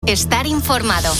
Estar informado.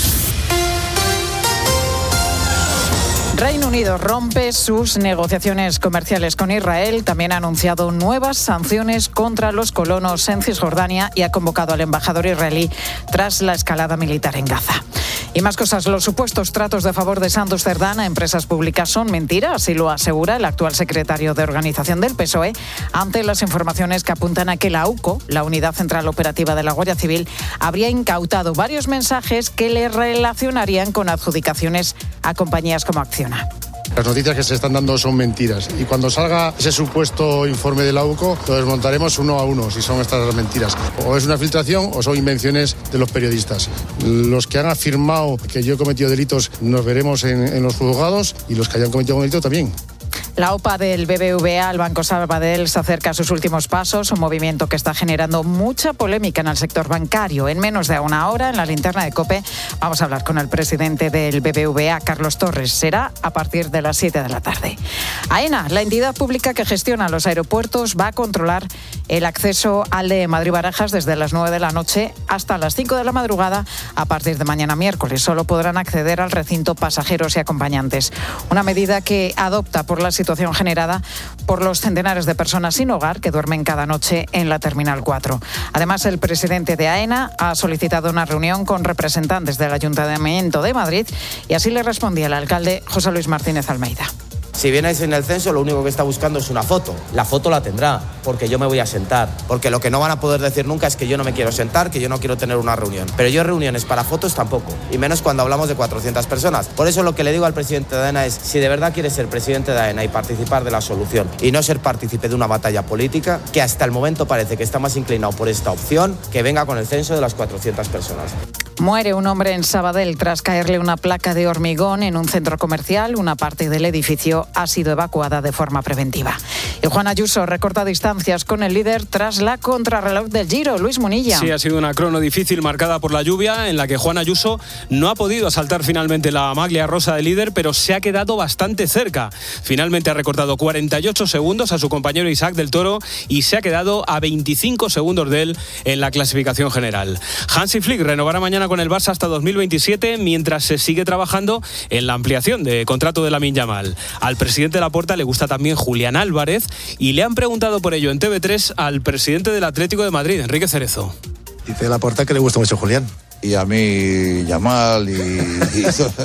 Reino Unido rompe sus negociaciones comerciales con Israel. También ha anunciado nuevas sanciones contra los colonos en Cisjordania y ha convocado al embajador israelí tras la escalada militar en Gaza. Y más cosas, los supuestos tratos de favor de Santos Cerdán a empresas públicas son mentira, así lo asegura el actual secretario de organización del PSOE, ante las informaciones que apuntan a que la UCO, la Unidad Central Operativa de la Guardia Civil, habría incautado varios mensajes que le relacionarían con adjudicaciones a compañías como Acciona. Las noticias que se están dando son mentiras y cuando salga ese supuesto informe de la UCO lo desmontaremos uno a uno si son estas las mentiras. O es una filtración o son invenciones de los periodistas. Los que han afirmado que yo he cometido delitos nos veremos en los juzgados y los que hayan cometido un delito también. La OPA del BBVA al Banco Sabadell se acerca a sus últimos pasos, un movimiento que está generando mucha polémica en el sector bancario. En menos de una hora, en la linterna de COPE, vamos a hablar con el presidente del BBVA, Carlos Torres. Será a partir de las 7 de la tarde. AENA, la entidad pública que gestiona los aeropuertos, va a controlar el acceso al de Madrid-Barajas desde las 9 de la noche hasta las 5 de la madrugada a partir de mañana miércoles. Solo podrán acceder al recinto pasajeros y acompañantes. Una medida que adopta por la situación generada por los centenares de personas sin hogar que duermen cada noche en la Terminal 4. Además, el presidente de AENA ha solicitado una reunión con representantes del Ayuntamiento de Madrid y así le respondía el alcalde José Luis Martínez Almeida. Si vienes en el censo, lo único que está buscando es una foto. La foto la tendrá, porque yo me voy a sentar. Porque lo que no van a poder decir nunca es que yo no me quiero sentar, que yo no quiero tener una reunión. Pero yo reuniones para fotos tampoco, y menos cuando hablamos de 400 personas. Por eso lo que le digo al presidente de AENA es, si de verdad quiere ser presidente de AENA y participar de la solución, y no ser partícipe de una batalla política, que hasta el momento parece que está más inclinado por esta opción, que venga con el censo de las 400 personas. Muere un hombre en Sabadell tras caerle una placa de hormigón en un centro comercial. Una parte del edificio ha sido evacuada de forma preventiva. Y Juan Ayuso recorta distancias con el líder tras la contrarreloj del Giro. Luis Munilla. Sí, ha sido una crono difícil marcada por la lluvia en la que Juan Ayuso no ha podido asaltar finalmente la maglia rosa del líder, pero se ha quedado bastante cerca. Finalmente ha recortado 48 segundos a su compañero Isaac del Toro y se ha quedado a 25 segundos de él en la clasificación general. Hansi Flick renovará mañana con el Barça hasta 2027 mientras se sigue trabajando en la ampliación de contrato de Lamine Yamal. Al presidente de Laporta le gusta también Julián Álvarez y le han preguntado por ello en TV3 al presidente del Atlético de Madrid, Enrique Cerezo. Dice Laporta que le gusta mucho Julián. Y a mí, Yamal y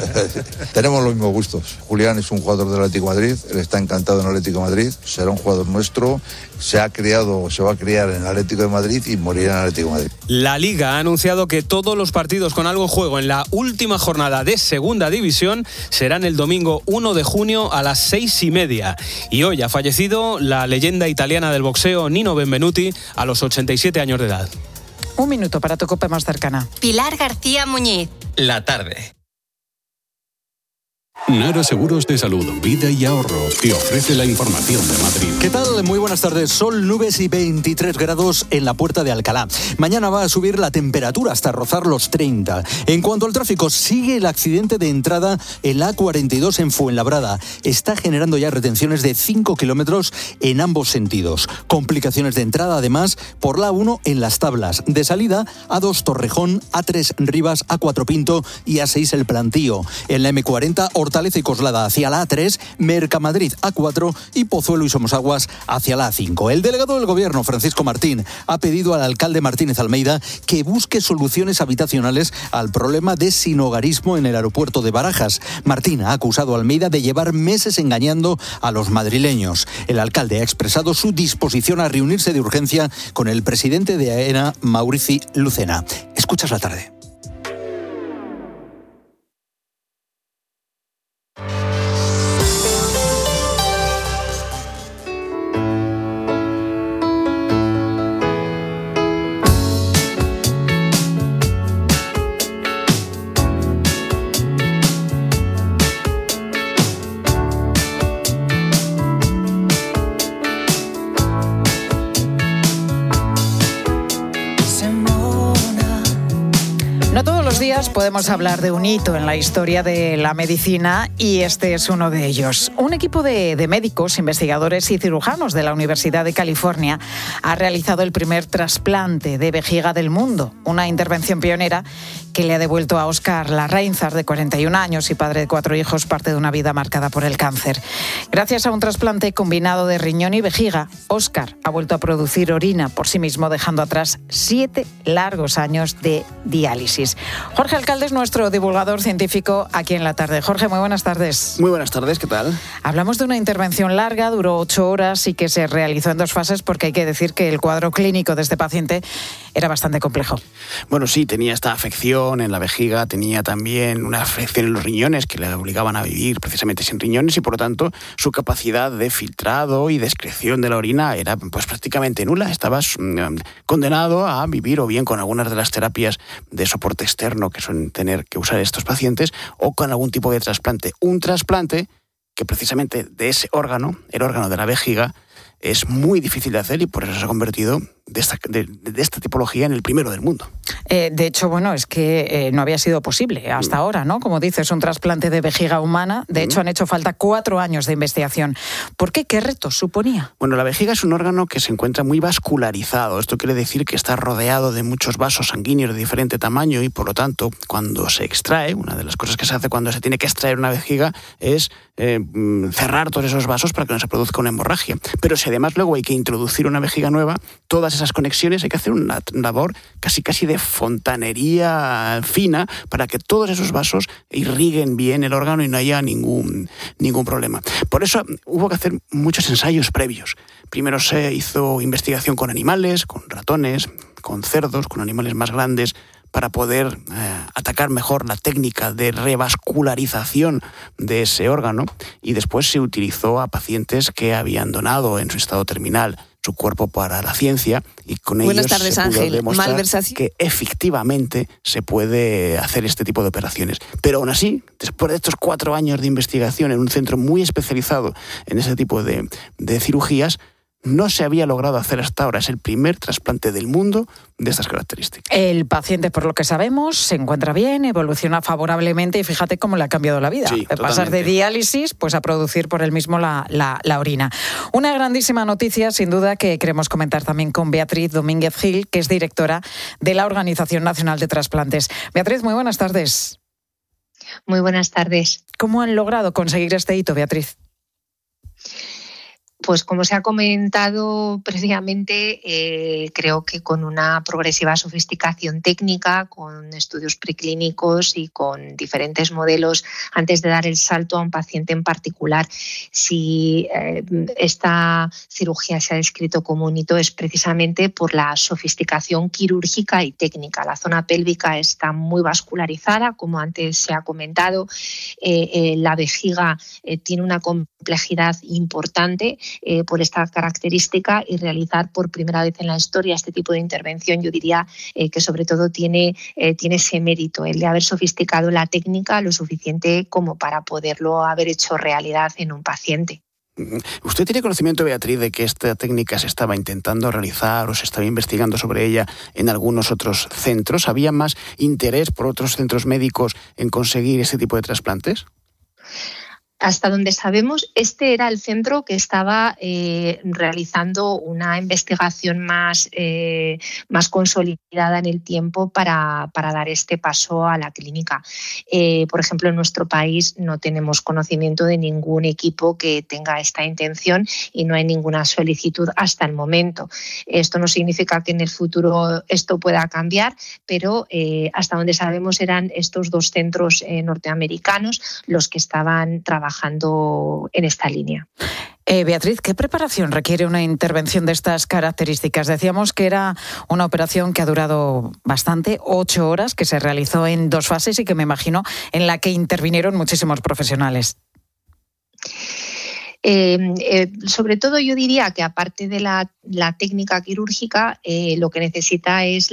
tenemos los mismos gustos. Julián es un jugador del Atlético de Madrid, él está encantado en el Atlético de Madrid, será un jugador nuestro, se va a criar en el Atlético de Madrid y morirá en el Atlético de Madrid. La Liga ha anunciado que todos los partidos con algo en juego en la última jornada de Segunda División serán el domingo 1 de junio a las 6:30. Y hoy ha fallecido la leyenda italiana del boxeo Nino Benvenuti a los 87 años de edad. Un minuto para tu COPE más cercana. Pilar García Muñiz. La tarde. Nara Seguros de Salud, Vida y Ahorro te ofrece la información de Madrid. ¿Qué tal? Muy buenas tardes. Sol, nubes y 23 grados en la Puerta de Alcalá. Mañana va a subir la temperatura hasta rozar los 30. En cuanto al tráfico, sigue el accidente de entrada en la A42 en Fuenlabrada. Está generando ya retenciones de 5 kilómetros en ambos sentidos. Complicaciones de entrada, además, por la A1 en Las Tablas. De salida, A2 Torrejón, A3 Rivas, A4 Pinto y A6 El Plantío. En la M40, Hortaleza y Coslada hacia la A3, Mercamadrid A4 y Pozuelo y Somosaguas hacia la A5. El delegado del Gobierno, Francisco Martín, ha pedido al alcalde Martínez Almeida que busque soluciones habitacionales al problema de sinhogarismo en el aeropuerto de Barajas. Martín ha acusado a Almeida de llevar meses engañando a los madrileños. El alcalde ha expresado su disposición a reunirse de urgencia con el presidente de AENA, Maurici Lucena. Escuchas la tarde. Todos los días podemos hablar de un hito en la historia de la medicina y este es uno de ellos. Un equipo de médicos, investigadores y cirujanos de la Universidad de California ha realizado el primer trasplante de vejiga del mundo, una intervención pionera que le ha devuelto a Óscar Larrainzar, de 41 años y padre de 4 hijos, parte de una vida marcada por el cáncer. Gracias a un trasplante combinado de riñón y vejiga, Óscar ha vuelto a producir orina por sí mismo, dejando atrás 7 largos años de diálisis. Jorge Alcalde es nuestro divulgador científico aquí en La Tarde. Jorge, muy buenas tardes. Muy buenas tardes, ¿qué tal? Hablamos de una intervención larga, duró 8 horas y que se realizó en 2 fases porque hay que decir que el cuadro clínico de este paciente era bastante complejo. Bueno, sí, tenía esta afección en la vejiga, tenía también una afección en los riñones que le obligaban a vivir precisamente sin riñones y por lo tanto su capacidad de filtrado y de excreción de la orina era pues prácticamente nula. Estaba condenado a vivir o bien con algunas de las terapias de soporte externo que suelen tener que usar estos pacientes o con algún tipo de trasplante. Un trasplante que precisamente de ese órgano, el órgano de la vejiga, es muy difícil de hacer y por eso se ha convertido de esta tipología en el primero del mundo. De hecho, bueno, es que no había sido posible hasta ahora, ¿no? Como dices, un trasplante de vejiga humana. De hecho, han hecho falta 4 años de investigación. ¿Por qué? ¿Qué retos suponía? Bueno, la vejiga es un órgano que se encuentra muy vascularizado. Esto quiere decir que está rodeado de muchos vasos sanguíneos de diferente tamaño y, por lo tanto, cuando se extrae, una de las cosas que se hace cuando se tiene que extraer una vejiga es cerrar todos esos vasos para que no se produzca una hemorragia. Pero si además luego hay que introducir una vejiga nueva, todas esas conexiones hay que hacer una labor casi de fontanería fina para que todos esos vasos irriguen bien el órgano y no haya ningún problema. Por eso hubo que hacer muchos ensayos previos. Primero se hizo investigación con animales, con ratones, con cerdos, con animales más grandes, para poder atacar mejor la técnica de revascularización de ese órgano, y después se utilizó a pacientes que habían donado en su estado terminal su cuerpo para la ciencia y con ellos se pudo demostrar que efectivamente se puede hacer este tipo de operaciones. Pero aún así, después de estos 4 años de investigación en un centro muy especializado en ese tipo de cirugías, no se había logrado hacer hasta ahora. Es el primer trasplante del mundo de estas características. El paciente, por lo que sabemos, se encuentra bien, evoluciona favorablemente y fíjate cómo le ha cambiado la vida. Sí, pasar de diálisis pues a producir por él mismo la orina. Una grandísima noticia, sin duda, que queremos comentar también con Beatriz Domínguez Gil, que es directora de la Organización Nacional de Trasplantes. Beatriz, muy buenas tardes. Muy buenas tardes. ¿Cómo han logrado conseguir este hito, Beatriz? Pues como se ha comentado previamente, creo que con una progresiva sofisticación técnica, con estudios preclínicos y con diferentes modelos antes de dar el salto a un paciente en particular. Si esta cirugía se ha descrito como un hito es precisamente por la sofisticación quirúrgica y técnica. La zona pélvica está muy vascularizada, como antes se ha comentado. La vejiga tiene una complejidad importante por esta característica, y realizar por primera vez en la historia este tipo de intervención, yo diría que sobre todo tiene ese mérito, el de haber sofisticado la técnica lo suficiente como para poderlo haber hecho realidad en un paciente. ¿Usted tiene conocimiento, Beatriz, de que esta técnica se estaba intentando realizar o se estaba investigando sobre ella en algunos otros centros? ¿Había más interés por otros centros médicos en conseguir este tipo de trasplantes? Hasta donde sabemos, este era el centro que estaba realizando una investigación más consolidada en el tiempo para dar este paso a la clínica. Por ejemplo, en nuestro país no tenemos conocimiento de ningún equipo que tenga esta intención y no hay ninguna solicitud hasta el momento. Esto no significa que en el futuro esto pueda cambiar, pero hasta donde sabemos eran estos 2 centros norteamericanos los que estaban trabajando en esta línea. Beatriz, ¿qué preparación requiere una intervención de estas características? Decíamos que era una operación que ha durado bastante, 8 horas, que se realizó en 2 fases y que me imagino en la que intervinieron muchísimos profesionales. Sobre todo yo diría que aparte de la técnica quirúrgica, lo que necesita es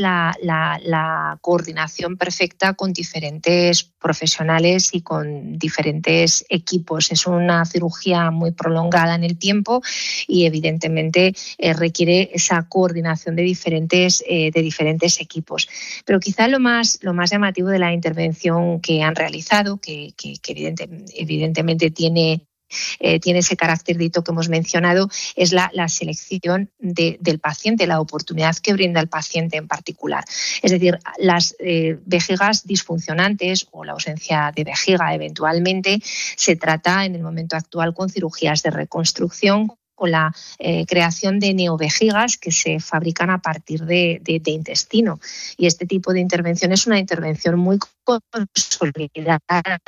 la coordinación perfecta con diferentes profesionales y con diferentes equipos. Es una cirugía muy prolongada en el tiempo y evidentemente requiere esa coordinación de diferentes equipos. Pero quizá lo más llamativo de la intervención que han realizado, que evidentemente tiene ese carácter de hito que hemos mencionado, es la selección del paciente, la oportunidad que brinda el paciente en particular. Es decir, las vejigas disfuncionantes o la ausencia de vejiga eventualmente se trata en el momento actual con cirugías de reconstrucción, con la creación de neovejigas que se fabrican a partir de intestino. Y este tipo de intervención es una intervención muy consolidada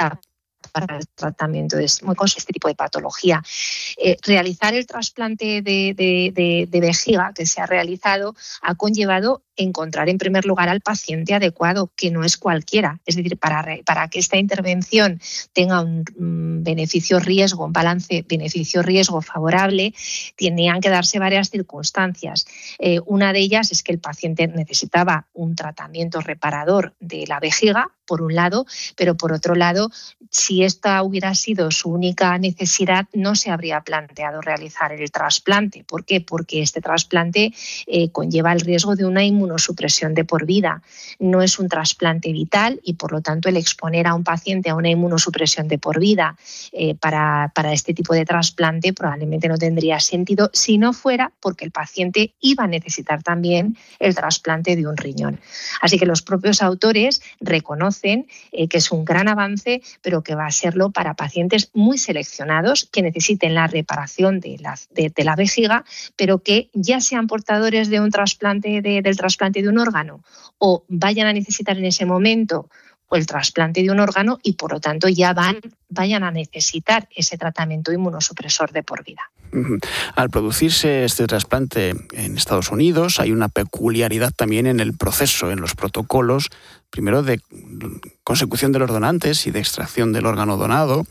para el tratamiento de este tipo de patología. Realizar el trasplante de vejiga que se ha realizado ha conllevado encontrar en primer lugar al paciente adecuado, que no es cualquiera. Es decir, para que esta intervención tenga un beneficio-riesgo, un balance beneficio-riesgo favorable, tenían que darse varias circunstancias. Una de ellas es que el paciente necesitaba un tratamiento reparador de la vejiga, por un lado, pero por otro lado, si esta hubiera sido su única necesidad, no se habría planteado realizar el trasplante. ¿Por qué? Porque este trasplante conlleva el riesgo de una inmunosupresión de por vida. No es un trasplante vital y, por lo tanto, el exponer a un paciente a una inmunosupresión de por vida para este tipo de trasplante probablemente no tendría sentido si no fuera porque el paciente iba a necesitar también el trasplante de un riñón. Así que los propios autores reconocen que es un gran avance, pero que va a serlo para pacientes muy seleccionados que necesiten la reparación de la vejiga, pero que ya sean portadores de un trasplante del trasplante de un órgano o vayan a necesitar en ese momento el trasplante de un órgano y, por lo tanto, ya vayan a necesitar ese tratamiento inmunosupresor de por vida. Al producirse este trasplante en Estados Unidos, hay una peculiaridad también en el proceso, en los protocolos, primero de consecución de los donantes y de extracción del órgano donado.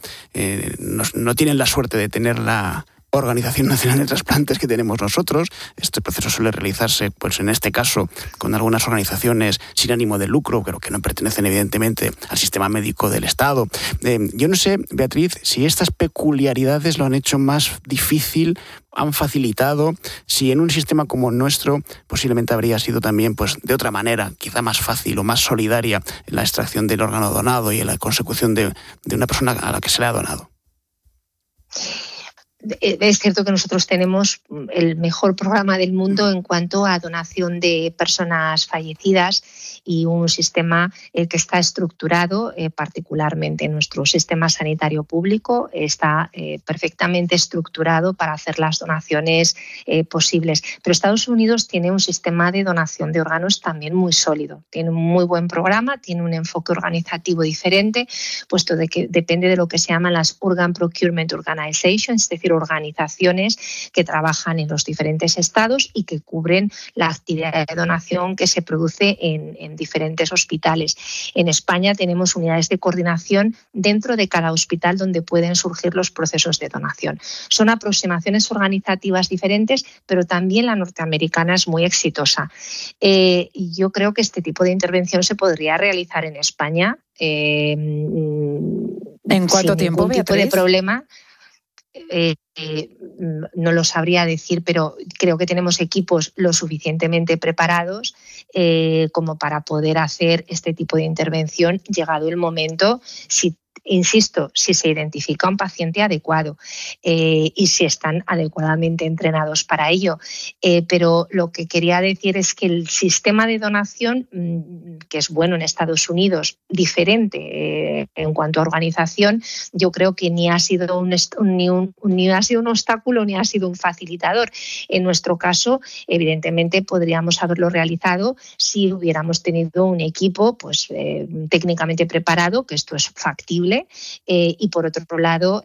No tienen la suerte de tener la Organización Nacional de Trasplantes que tenemos nosotros. Este proceso suele realizarse, pues en este caso, con algunas organizaciones sin ánimo de lucro, pero que no pertenecen evidentemente al sistema médico del Estado. Yo no sé, Beatriz, si estas peculiaridades lo han hecho más difícil, han facilitado, si en un sistema como el nuestro posiblemente habría sido también, pues de otra manera, quizá más fácil o más solidaria en la extracción del órgano donado y en la consecución de una persona a la que se le ha donado. Es cierto que nosotros tenemos el mejor programa del mundo en cuanto a donación de personas fallecidas y un sistema que está estructurado, particularmente nuestro sistema sanitario público, está perfectamente estructurado para hacer las donaciones posibles. Pero Estados Unidos tiene un sistema de donación de órganos también muy sólido. Tiene un muy buen programa, tiene un enfoque organizativo diferente, puesto de que depende de lo que se llaman las Organ Procurement Organizations, es decir, organizaciones que trabajan en los diferentes estados y que cubren la actividad de donación que se produce en diferentes hospitales. En España tenemos unidades de coordinación dentro de cada hospital donde pueden surgir los procesos de donación. Son aproximaciones organizativas diferentes, pero también la norteamericana es muy exitosa. Y yo creo que este tipo de intervención se podría realizar en España ¿En cuánto tiempo, Beatriz? Tipo de problema. No lo sabría decir, pero creo que tenemos equipos lo suficientemente preparados como para poder hacer este tipo de intervención llegado el momento, insisto, si se identifica un paciente adecuado y si están adecuadamente entrenados para ello. Pero lo que quería decir es que el sistema de donación, que es bueno en Estados Unidos, diferente en cuanto a organización, yo creo que ni ha sido un obstáculo ni ha sido un facilitador. En nuestro caso, evidentemente, podríamos haberlo realizado si hubiéramos tenido un equipo técnicamente preparado, que esto es factible, posible y por otro lado,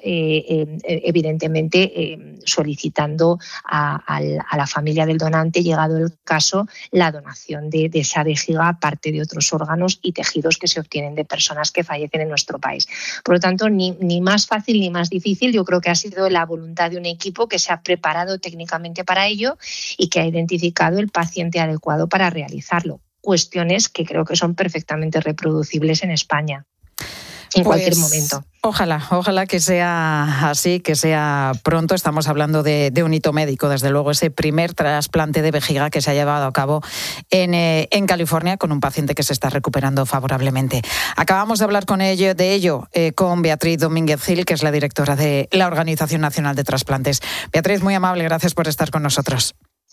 evidentemente solicitando a la familia del donante, llegado el caso, la donación de esa vejiga, aparte de otros órganos y tejidos que se obtienen de personas que fallecen en nuestro país. Por lo tanto, ni más fácil ni más difícil. Yo creo que ha sido la voluntad de un equipo que se ha preparado técnicamente para ello y que ha identificado el paciente adecuado para realizarlo. Cuestiones que creo que son perfectamente reproducibles en España en cualquier momento. Ojalá que sea así, que sea pronto. Estamos hablando de un hito médico, desde luego, ese primer trasplante de vejiga que se ha llevado a cabo en California con un paciente que se está recuperando favorablemente. Acabamos de hablar de ello con Beatriz Domínguez Gil, que es la directora de la Organización Nacional de Trasplantes. Beatriz, muy amable, gracias por estar con nosotros.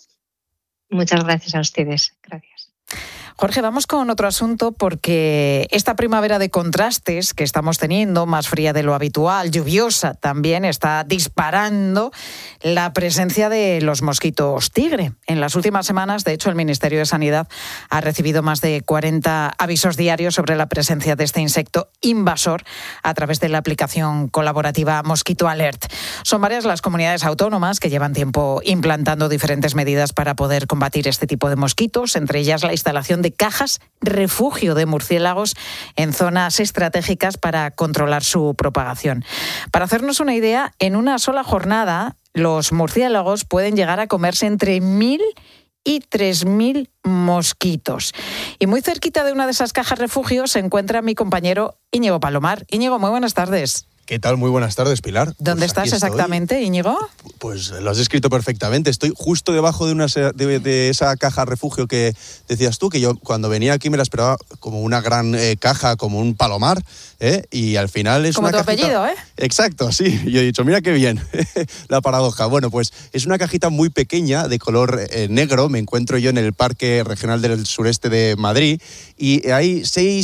Muchas gracias a ustedes. Gracias. Jorge, vamos con otro asunto porque esta primavera de contrastes que estamos teniendo, más fría de lo habitual, lluviosa también, está disparando la presencia de los mosquitos tigre. En las últimas semanas, de hecho, el Ministerio de Sanidad ha recibido más de 40 avisos diarios sobre la presencia de este insecto invasor a través de la aplicación colaborativa Mosquito Alert. Son varias las comunidades autónomas que llevan tiempo implantando diferentes medidas para poder combatir este tipo de mosquitos, entre ellas la instalación de cajas refugio de murciélagos en zonas estratégicas para controlar su propagación. Para hacernos una idea, en una sola jornada los murciélagos pueden llegar a comerse entre 1.000 y 3.000 mosquitos. Y muy cerquita de una de esas cajas refugio se encuentra mi compañero Íñigo Palomar. Íñigo, muy buenas tardes. ¿Qué tal? Muy buenas tardes, Pilar. ¿Dónde estás exactamente, Íñigo? Pues lo has descrito perfectamente. Estoy justo debajo de esa caja refugio que decías tú, que yo cuando venía aquí me la esperaba como una gran caja, como un palomar, y al final es como una tu cajita... apellido, ¿eh? Exacto, sí. Yo he dicho, mira qué bien, la paradoja. Bueno, pues es una cajita muy pequeña, de color negro. Me encuentro yo en el Parque Regional del Sureste de Madrid y hay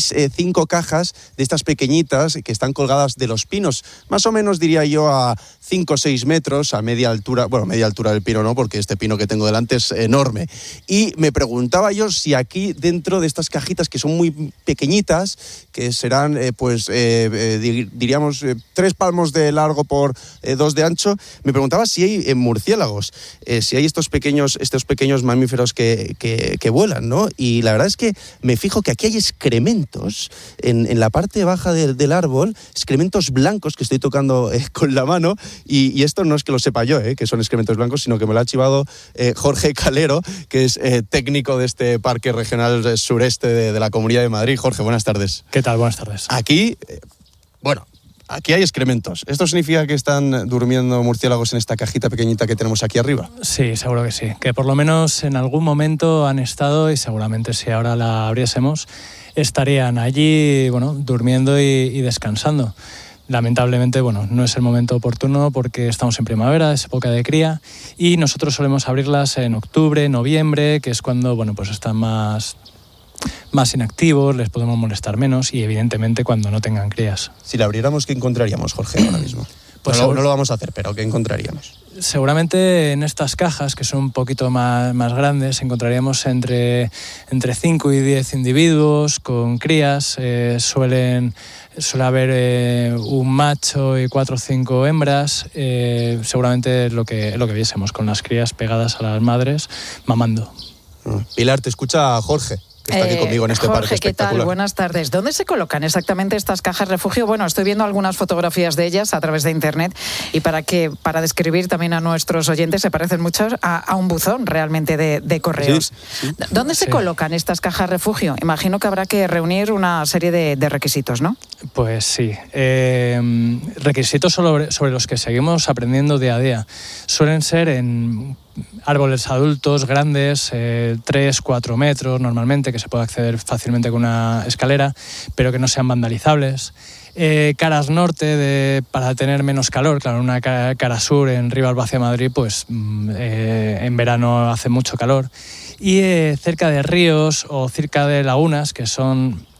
5 cajas de estas pequeñitas que están colgadas de los pinos. Más o menos diría yo a 5 o 6 metros, a media altura, bueno, media altura del pino no, porque este pino que tengo delante es enorme. Y me preguntaba yo si aquí dentro de estas cajitas que son muy pequeñitas, que serán diríamos 3 palmos de largo por 2 de ancho, me preguntaba si hay murciélagos, si hay estos pequeños mamíferos que vuelan, ¿no? Y la verdad es que me fijo que aquí hay excrementos en la parte baja del árbol, excrementos blancos que estoy tocando con la mano, y esto no es que lo sepa yo, que son excrementos blancos, sino que me lo ha chivado Jorge Calero, que es técnico de este Parque Regional Sureste de la Comunidad de Madrid. Jorge, buenas tardes. ¿Qué tal? Buenas tardes. Aquí, aquí hay excrementos. ¿Esto significa que están durmiendo murciélagos en esta cajita pequeñita que tenemos aquí arriba? Sí, seguro que sí. Que por lo menos en algún momento han estado, y seguramente si ahora la abriésemos, estarían allí, durmiendo y descansando. Lamentablemente, no es el momento oportuno porque estamos en primavera, es época de cría, y nosotros solemos abrirlas en octubre, noviembre, que es cuando, pues están más inactivos, les podemos molestar menos, y evidentemente cuando no tengan crías. Si la abriéramos, ¿qué encontraríamos, Jorge, ahora mismo? Pues no lo vamos a hacer, pero ¿qué encontraríamos? Seguramente en estas cajas, que son un poquito más grandes, encontraríamos entre 5 y 10 individuos con crías. Suele haber un macho y 4 o 5 hembras. Seguramente lo que viésemos, con las crías pegadas a las madres, mamando. Pilar, te escucha Jorge, que está aquí conmigo en este Jorge, parque espectacular. ¿qué tal? Buenas tardes. ¿Dónde se colocan exactamente estas cajas refugio? Bueno, estoy viendo algunas fotografías de ellas a través de internet, y para describir también a nuestros oyentes, se parecen mucho a un buzón realmente de correos. Sí. ¿Dónde se colocan estas cajas refugio? Imagino que habrá que reunir una serie de requisitos, ¿no? Pues sí. Requisitos sobre los que seguimos aprendiendo día a día. Suelen ser en árboles adultos, grandes, 3-4 metros normalmente, que se puede acceder fácilmente con una escalera, pero que no sean vandalizables. Caras norte para tener menos calor. Claro, una cara sur en Rivas-Vacia-Madrid, pues en verano hace mucho calor. Y cerca de ríos o cerca de lagunas, que son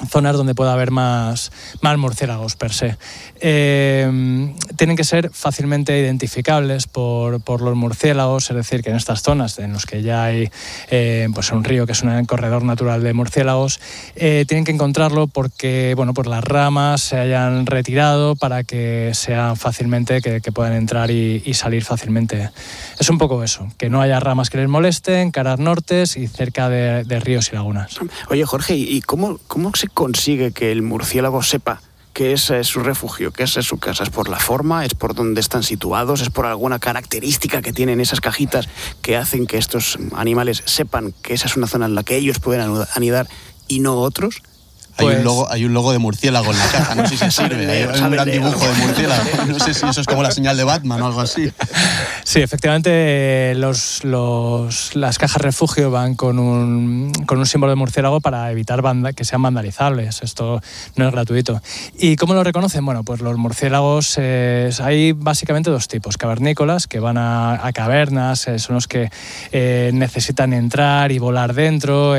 zonas donde pueda haber más murciélagos per se. Tienen que ser fácilmente identificables por los murciélagos, es decir, que en estas zonas en las que ya hay pues un río que es un corredor natural de murciélagos, tienen que encontrarlo porque pues las ramas se hayan retirado para que sean fácilmente, que puedan entrar y salir fácilmente. Es un poco eso, que no haya ramas que les molesten, caras nortes y cerca de ríos y lagunas. Oye, Jorge, ¿y cómo se consigue que el murciélago sepa que ese es su refugio, que esa es su casa? ¿Es por la forma? ¿Es por dónde están situados? ¿Es por alguna característica que tienen esas cajitas que hacen que estos animales sepan que esa es una zona en la que ellos pueden anidar y no otros? Hay un logo de murciélago en la caja, no sé si sirve. Hay un gran dibujo de murciélago. No sé si eso es como la señal de Batman o algo así. Sí, efectivamente, las cajas refugio van con un símbolo de murciélago para evitar que sean vandalizables. Esto no es gratuito. ¿Y cómo lo reconocen? Bueno, pues los murciélagos hay básicamente dos tipos. Cavernícolas, que van a cavernas, son los que necesitan entrar y volar dentro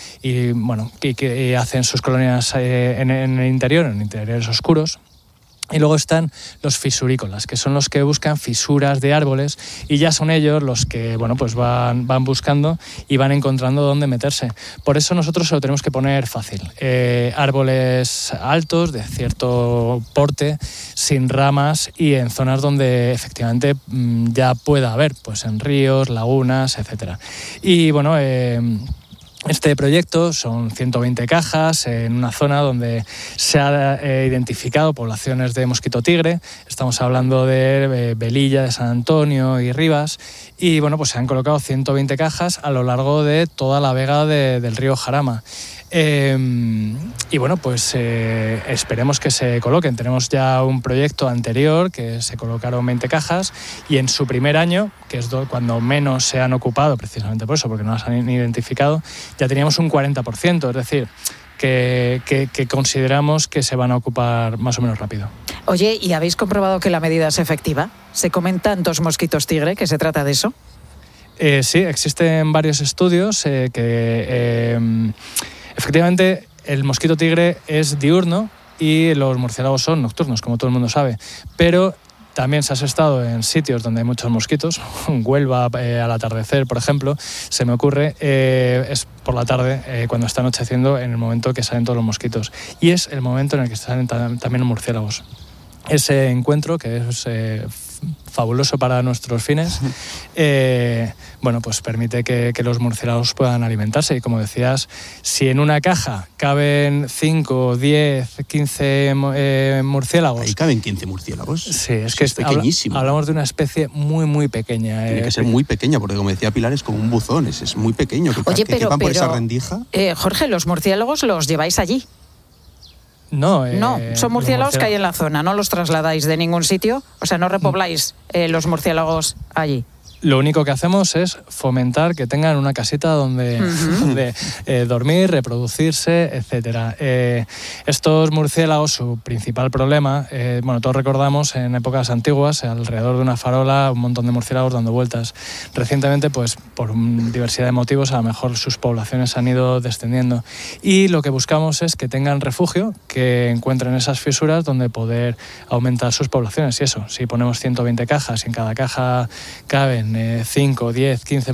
y hacen sus colonias en el interior, en interiores oscuros. Y luego están los fisurícolas, que son los que buscan fisuras de árboles y ya son ellos los que pues van buscando y van encontrando dónde meterse. Por eso nosotros se lo tenemos que poner fácil. Árboles altos, de cierto porte, sin ramas y en zonas donde efectivamente ya pueda haber, pues en ríos, lagunas, etcétera. Y este proyecto son 120 cajas en una zona donde se ha identificado poblaciones de mosquito tigre. Estamos hablando de Velilla, de San Antonio y Rivas. Y pues se han colocado 120 cajas a lo largo de toda la vega del río Jarama. Esperemos que se coloquen. Tenemos ya un proyecto anterior que se colocaron 20 cajas y en su primer año, que es cuando menos se han ocupado, precisamente por eso, porque no las han identificado, ya teníamos un 40%, es decir, que consideramos que se van a ocupar más o menos rápido. Oye, ¿y habéis comprobado que la medida es efectiva? ¿Se comen tantos mosquitos tigre que se trata de eso? Sí, existen varios estudios efectivamente, el mosquito tigre es diurno y los murciélagos son nocturnos, como todo el mundo sabe. Pero también si has estado en sitios donde hay muchos mosquitos, Huelva al atardecer, por ejemplo, se me ocurre, es por la tarde, cuando está anocheciendo, en el momento que salen todos los mosquitos. Y es el momento en el que salen también los murciélagos. Ese encuentro, que es fabuloso para nuestros fines, pues permite que los murciélagos puedan alimentarse. Y como decías, si en una caja caben 5, 10, 15 murciélagos... Ahí caben 15 murciélagos. Sí, es pequeñísimo. Hablamos de una especie muy, muy pequeña. Tiene que ser muy pequeña, porque como decía Pilar, es como un buzón, es muy pequeño. Oye, que quepan por esa rendija. Jorge, ¿los murciélagos los lleváis allí? No, son murciélagos que hay en la zona, no los trasladáis de ningún sitio, o sea, no repobláis los murciélagos allí. Lo único que hacemos es fomentar que tengan una casita donde dormir, reproducirse, etcétera. Estos murciélagos, su principal problema, todos recordamos en épocas antiguas, alrededor de una farola, un montón de murciélagos dando vueltas. Recientemente, pues por diversidad de motivos, a lo mejor sus poblaciones han ido descendiendo. Y lo que buscamos es que tengan refugio, que encuentren esas fisuras donde poder aumentar sus poblaciones. Y eso, si ponemos 120 cajas y en cada caja caben 5, 10, 15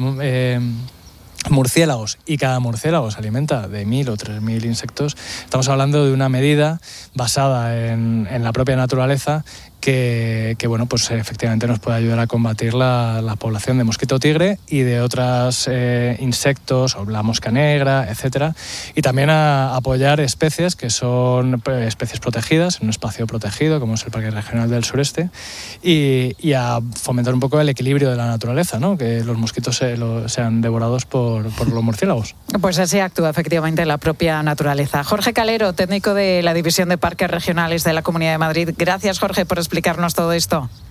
murciélagos y cada murciélago se alimenta de 1.000 o 3.000 insectos, estamos hablando de una medida basada en la propia naturaleza que efectivamente nos puede ayudar a combatir la población de mosquito tigre y de otros insectos, o la mosca negra, etcétera, y también a apoyar especies que son especies protegidas en un espacio protegido como es el Parque Regional del Sureste y a fomentar un poco el equilibrio de la naturaleza, ¿no? Que los mosquitos sean devorados por los murciélagos. Pues así actúa efectivamente la propia naturaleza. Jorge Calero, técnico de la División de Parques Regionales de la Comunidad de Madrid. Gracias, Jorge, por explicarnos todo esto.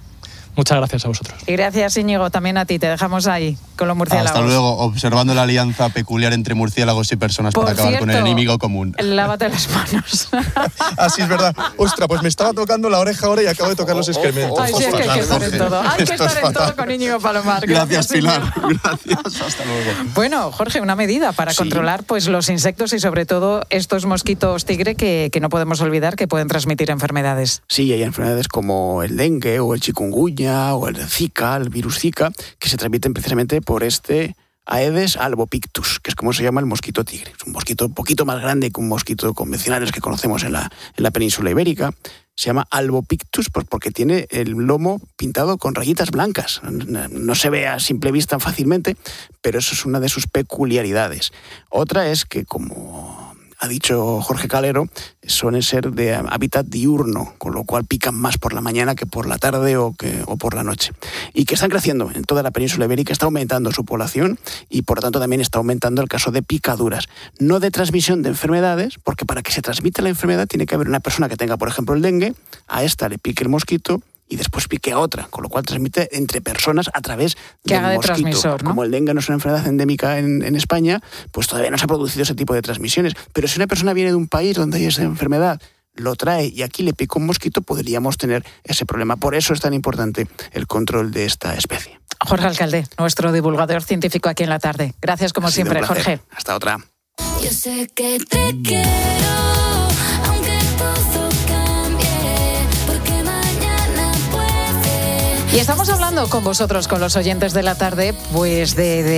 Muchas gracias a vosotros. Y gracias, Íñigo, también a ti. Te dejamos ahí con los murciélagos. Hasta luego, observando la alianza peculiar entre murciélagos y personas para acabar con el enemigo común. Lávate las manos. Así es verdad. Ostras, pues me estaba tocando la oreja ahora y acabo de tocar los excrementos. Ay, sí, es que hay que estar en todo. Hay que estar en todo con Íñigo Palomar. Gracias, Pilar. Gracias. Hasta luego. Bueno, Jorge, una medida para controlar pues los insectos y sobre todo estos mosquitos tigre que no podemos olvidar que pueden transmitir enfermedades. Sí, hay enfermedades como el dengue o el chikungunya o el Zika, el virus Zika, que se transmiten precisamente por este Aedes albopictus, que es como se llama el mosquito tigre. Es un mosquito un poquito más grande que un mosquito convencional que conocemos en la península ibérica. Se llama albopictus pues porque tiene el lomo pintado con rayitas blancas. No se ve a simple vista fácilmente, pero eso es una de sus peculiaridades. Otra es que, como ha dicho Jorge Calero, suelen ser de hábitat diurno, con lo cual pican más por la mañana que por la tarde o por la noche. Y que están creciendo en toda la península ibérica, está aumentando su población y por lo tanto también está aumentando el caso de picaduras. No de transmisión de enfermedades, porque para que se transmita la enfermedad tiene que haber una persona que tenga, por ejemplo, el dengue, a esta le pique el mosquito y después pique a otra, con lo cual transmite entre personas a través que del haga de mosquito. transmisor, ¿no? Como el dengue no es una enfermedad endémica en España, pues todavía no se ha producido ese tipo de transmisiones. Pero si una persona viene de un país donde hay esa enfermedad, lo trae y aquí le pica un mosquito, podríamos tener ese problema. Por eso es tan importante el control de esta especie. Jorge Alcalde, nuestro divulgador científico aquí en la tarde. Gracias como siempre, Jorge. Hasta otra. Yo sé que te quiero, aunque todo cambie, porque mañana puede. Y estamos hablando con vosotros, con los oyentes de la tarde, pues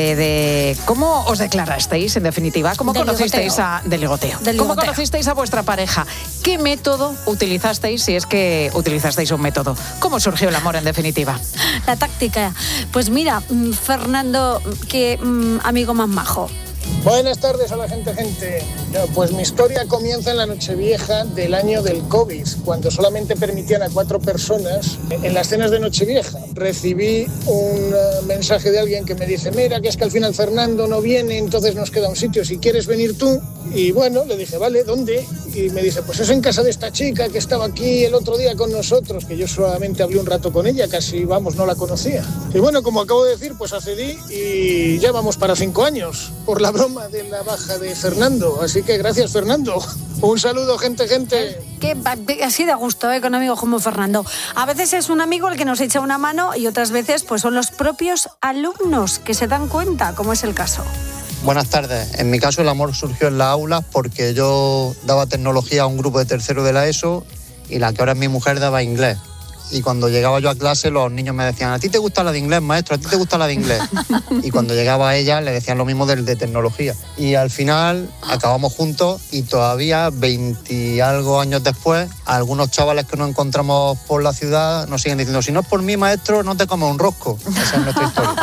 de cómo os declarasteis, en definitiva, cómo conocisteis del ligoteo. ¿Cómo conocisteis a vuestra pareja? ¿Qué método utilizasteis, si es que utilizasteis un método? ¿Cómo surgió el amor, en definitiva? La táctica. Pues mira, Fernando, qué amigo más majo. Buenas tardes a la gente. Pues mi historia comienza en la Nochevieja del año del COVID, cuando solamente permitían a 4 personas en las cenas de Nochevieja. Recibí un mensaje de alguien que me dice, mira, que es que al final Fernando no viene, entonces nos queda un sitio, si quieres venir tú. Y bueno, le dije, vale, ¿dónde? Y me dice, pues es en casa de esta chica que estaba aquí el otro día con nosotros, que yo solamente hablé un rato con ella, casi, no la conocía. Y bueno, como acabo de decir, pues accedí y ya vamos para 5 años, por la broma de la baja de Fernando. Así que gracias, Fernando. Un saludo, gente. Que así de gusto, con amigos como Fernando. A veces es un amigo el que nos echa una mano y otras veces pues son los propios alumnos que se dan cuenta, como es el caso. Buenas tardes. En mi caso el amor surgió en las aulas porque yo daba tecnología a un grupo de tercero de la ESO y la que ahora es mi mujer daba inglés. Y cuando llegaba yo a clase los niños me decían, ¿a ti te gusta la de inglés, maestro? ¿A ti te gusta la de inglés? Y cuando llegaba a ella le decían lo mismo del de tecnología. Y al final acabamos juntos y todavía 20 y algo años después algunos chavales que nos encontramos por la ciudad nos siguen diciendo, si no es por mí, maestro, no te comes un rosco. Esa es nuestra historia.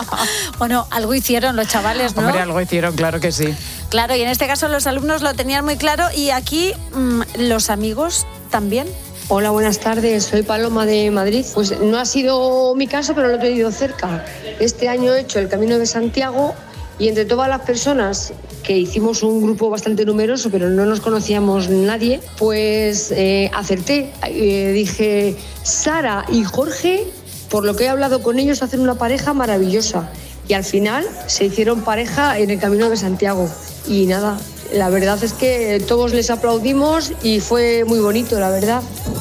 Bueno, algo hicieron los chavales, ¿no? Hombre, algo hicieron, claro que sí. Claro, y en este caso los alumnos lo tenían muy claro y aquí los amigos también. Hola, buenas tardes. Soy Paloma de Madrid. Pues no ha sido mi caso, pero lo he tenido cerca. Este año he hecho el Camino de Santiago y entre todas las personas que hicimos un grupo bastante numeroso, pero no nos conocíamos nadie, pues acerté. Dije, Sara y Jorge, por lo que he hablado con ellos, hacen una pareja maravillosa. Y al final se hicieron pareja en el Camino de Santiago. Y nada, la verdad es que todos les aplaudimos y fue muy bonito, la verdad.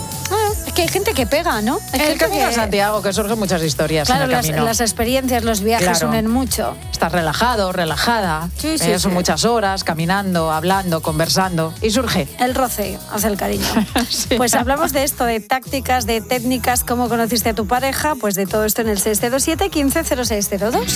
Es que hay gente que pega, ¿no? Es que el Camino de Santiago, que surgen muchas historias claro, en el camino. Las experiencias, los viajes unen mucho. Estás relajado, relajada. Sí, son muchas horas caminando, hablando, conversando. Y surge. El roce, hace el cariño. Sí. Pues hablamos de esto, de tácticas, de técnicas, cómo conociste a tu pareja, pues de todo esto en el 607 15 0602.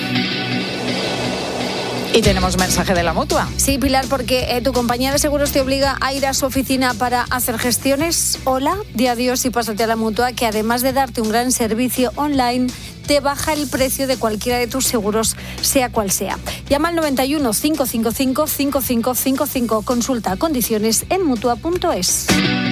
Y tenemos mensaje de la Mutua. Sí, Pilar, porque tu compañía de seguros te obliga a ir a su oficina para hacer gestiones. Hola, di adiós y pásate a la Mutua, que además de darte un gran servicio online, te baja el precio de cualquiera de tus seguros, sea cual sea. Llama al 91 555 5555. Consulta condiciones en Mutua.es.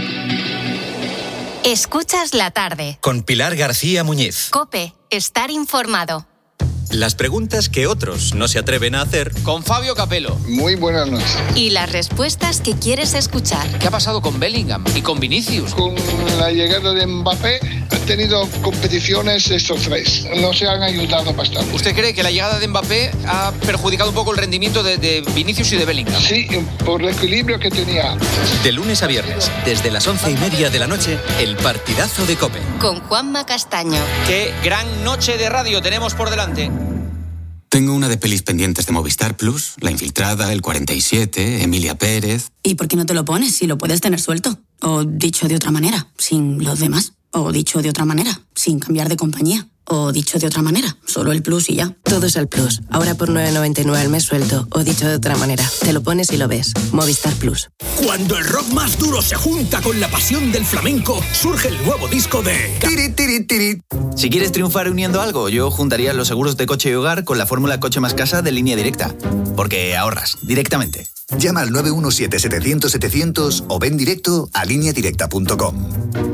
Escuchas la tarde. Con Pilar García Muñiz. COPE, estar informado. Las preguntas que otros no se atreven a hacer. Con Fabio Capello. Muy buenas noches. Y las respuestas que quieres escuchar. ¿Qué ha pasado con Bellingham y con Vinicius? Con la llegada de Mbappé, tenido competiciones estos tres. Nos han ayudado bastante. ¿Usted cree que la llegada de Mbappé ha perjudicado un poco el rendimiento de Vinicius y de Bellingham? Sí, por el equilibrio que tenía. De lunes a viernes, desde las 11:30 de la noche, el partidazo de COPE. Con Juanma Castaño. Qué gran noche de radio tenemos por delante. Tengo una de pelis pendientes de Movistar Plus, La Infiltrada, El 47, Emilia Pérez. ¿Y por qué no te lo pones si lo puedes tener suelto? O dicho de otra manera, sin los demás. O dicho de otra manera, sin cambiar de compañía. O dicho de otra manera, solo el Plus y ya. Todo es el Plus. Ahora por 9,99 al mes suelto. O dicho de otra manera, te lo pones y lo ves. Movistar Plus. Cuando el rock más duro se junta con la pasión del flamenco, surge el nuevo disco de... Tirit, tirit, tirit. Si quieres triunfar uniendo algo, yo juntaría los seguros de coche y hogar con la fórmula Coche más Casa de Línea Directa. Porque ahorras directamente. Llama al 917-700-700 o ven directo a lineadirecta.com.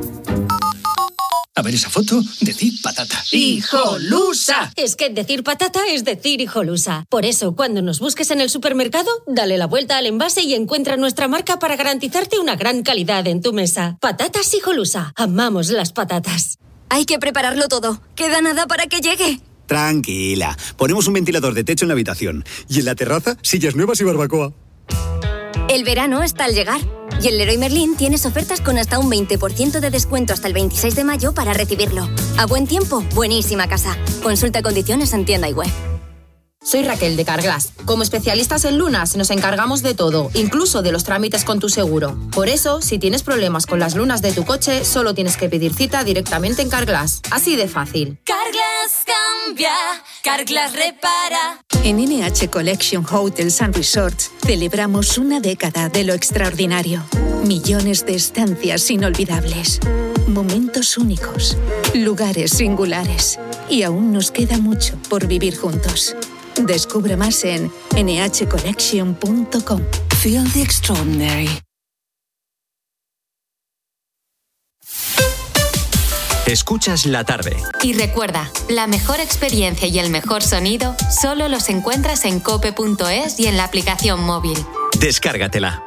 A ver esa foto, decir patata. ¡Hijolusa! Es que decir patata es decir hijolusa. Por eso, cuando nos busques en el supermercado, dale la vuelta al envase y encuentra nuestra marca para garantizarte una gran calidad en tu mesa. Patatas Hijolusa. Amamos las patatas. Hay que prepararlo todo. Queda nada para que llegue. Tranquila. Ponemos un ventilador de techo en la habitación. Y en la terraza, sillas nuevas y barbacoa. El verano está al llegar. Y en Leroy Merlin tienes ofertas con hasta un 20% de descuento hasta el 26 de mayo para recibirlo. A buen tiempo, buenísima casa. Consulta condiciones en tienda y web. Soy Raquel de Carglass. Como especialistas en lunas nos encargamos de todo, incluso de los trámites con tu seguro. Por eso, si tienes problemas con las lunas de tu coche, solo tienes que pedir cita directamente en Carglass. Así de fácil. Carglass cambia, Carglass repara. En NH Collection Hotels and Resorts celebramos una década de lo extraordinario. Millones de estancias inolvidables. Momentos únicos. Lugares singulares. Y aún nos queda mucho por vivir juntos. Descubre más en nhcollection.com. Feel the extraordinary. Escuchas la tarde. Y recuerda, la mejor experiencia y el mejor sonido solo los encuentras en cope.es y en la aplicación móvil. Descárgatela.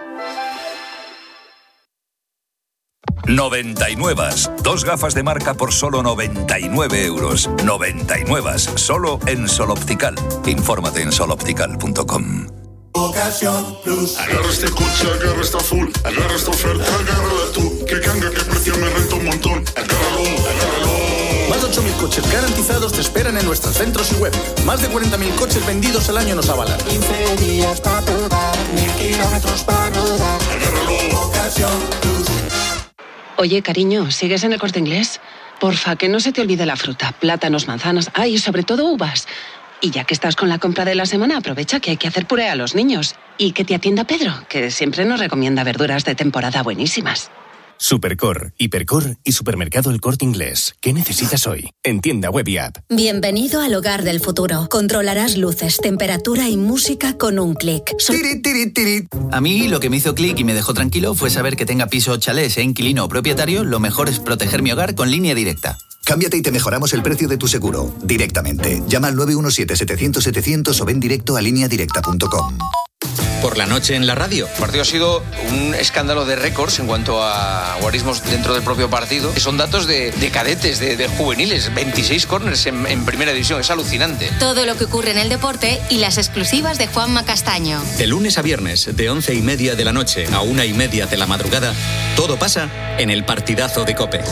99. 2 gafas de marca por solo 99 euros. 99. Solo en Sol Optical. Infórmate en soloptical.com. Ocasión Plus. Agarra este coche, agarra esta full, agarra esta oferta, agárrala tú. Que canga, que precio me renta un montón. Agárralo, agárralo. Más de 8.000 coches garantizados te esperan en nuestros centros y web. Más de 40.000 coches vendidos al año nos avalan. 15 días para probar, 1000 kilómetros para rodar. Agárralo, Ocasión Plus. Oye, cariño, ¿sigues en el Corte Inglés? Porfa, que no se te olvide la fruta, plátanos, manzanas, y sobre todo uvas. Y ya que estás con la compra de la semana, aprovecha que hay que hacer puré a los niños. Y que te atienda Pedro, que siempre nos recomienda verduras de temporada buenísimas. Supercor, Hipercor y Supermercado El Corte Inglés. ¿Qué necesitas hoy? En tienda web y app. Bienvenido al hogar del futuro. Controlarás luces, temperatura y música con un clic. Tirit, tirit, tirit. A mí lo que me hizo clic y me dejó tranquilo fue saber que tenga piso o chalet, sea inquilino o propietario, lo mejor es proteger mi hogar con Línea Directa. Cámbiate y te mejoramos el precio de tu seguro. Directamente. Llama al 917-700-700 o ven directo a lineadirecta.com. Por la noche en la radio. El partido ha sido un escándalo de récords en cuanto a guarismos dentro del propio partido. Son datos de cadetes, de juveniles. 26 córners en primera división. Es alucinante. Todo lo que ocurre en el deporte y las exclusivas de Juanma Castaño. De lunes a viernes, de 11:30 de la noche a 1:30 de la madrugada, todo pasa en el partidazo de COPE.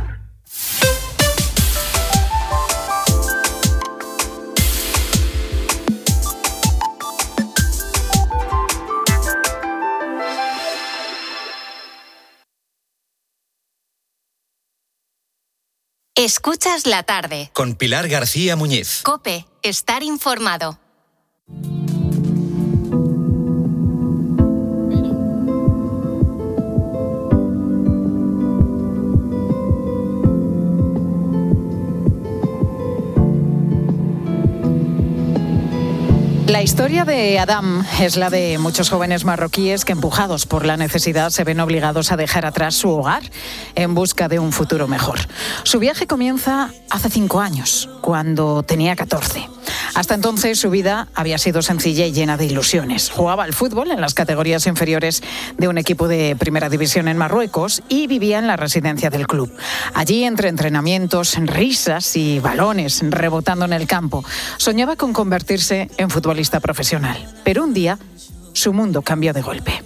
Escuchas la tarde. Con Pilar García Muñiz. COPE, estar informado. La historia de Adam es la de muchos jóvenes marroquíes que, empujados por la necesidad, se ven obligados a dejar atrás su hogar en busca de un futuro mejor. Su viaje comienza hace 5 años, cuando tenía 14. Hasta entonces su vida había sido sencilla y llena de ilusiones. Jugaba al fútbol en las categorías inferiores de un equipo de primera división en Marruecos y vivía en la residencia del club. Allí, entre entrenamientos, risas y balones rebotando en el campo, soñaba con convertirse en futbolista profesional. Pero un día, su mundo cambió de golpe.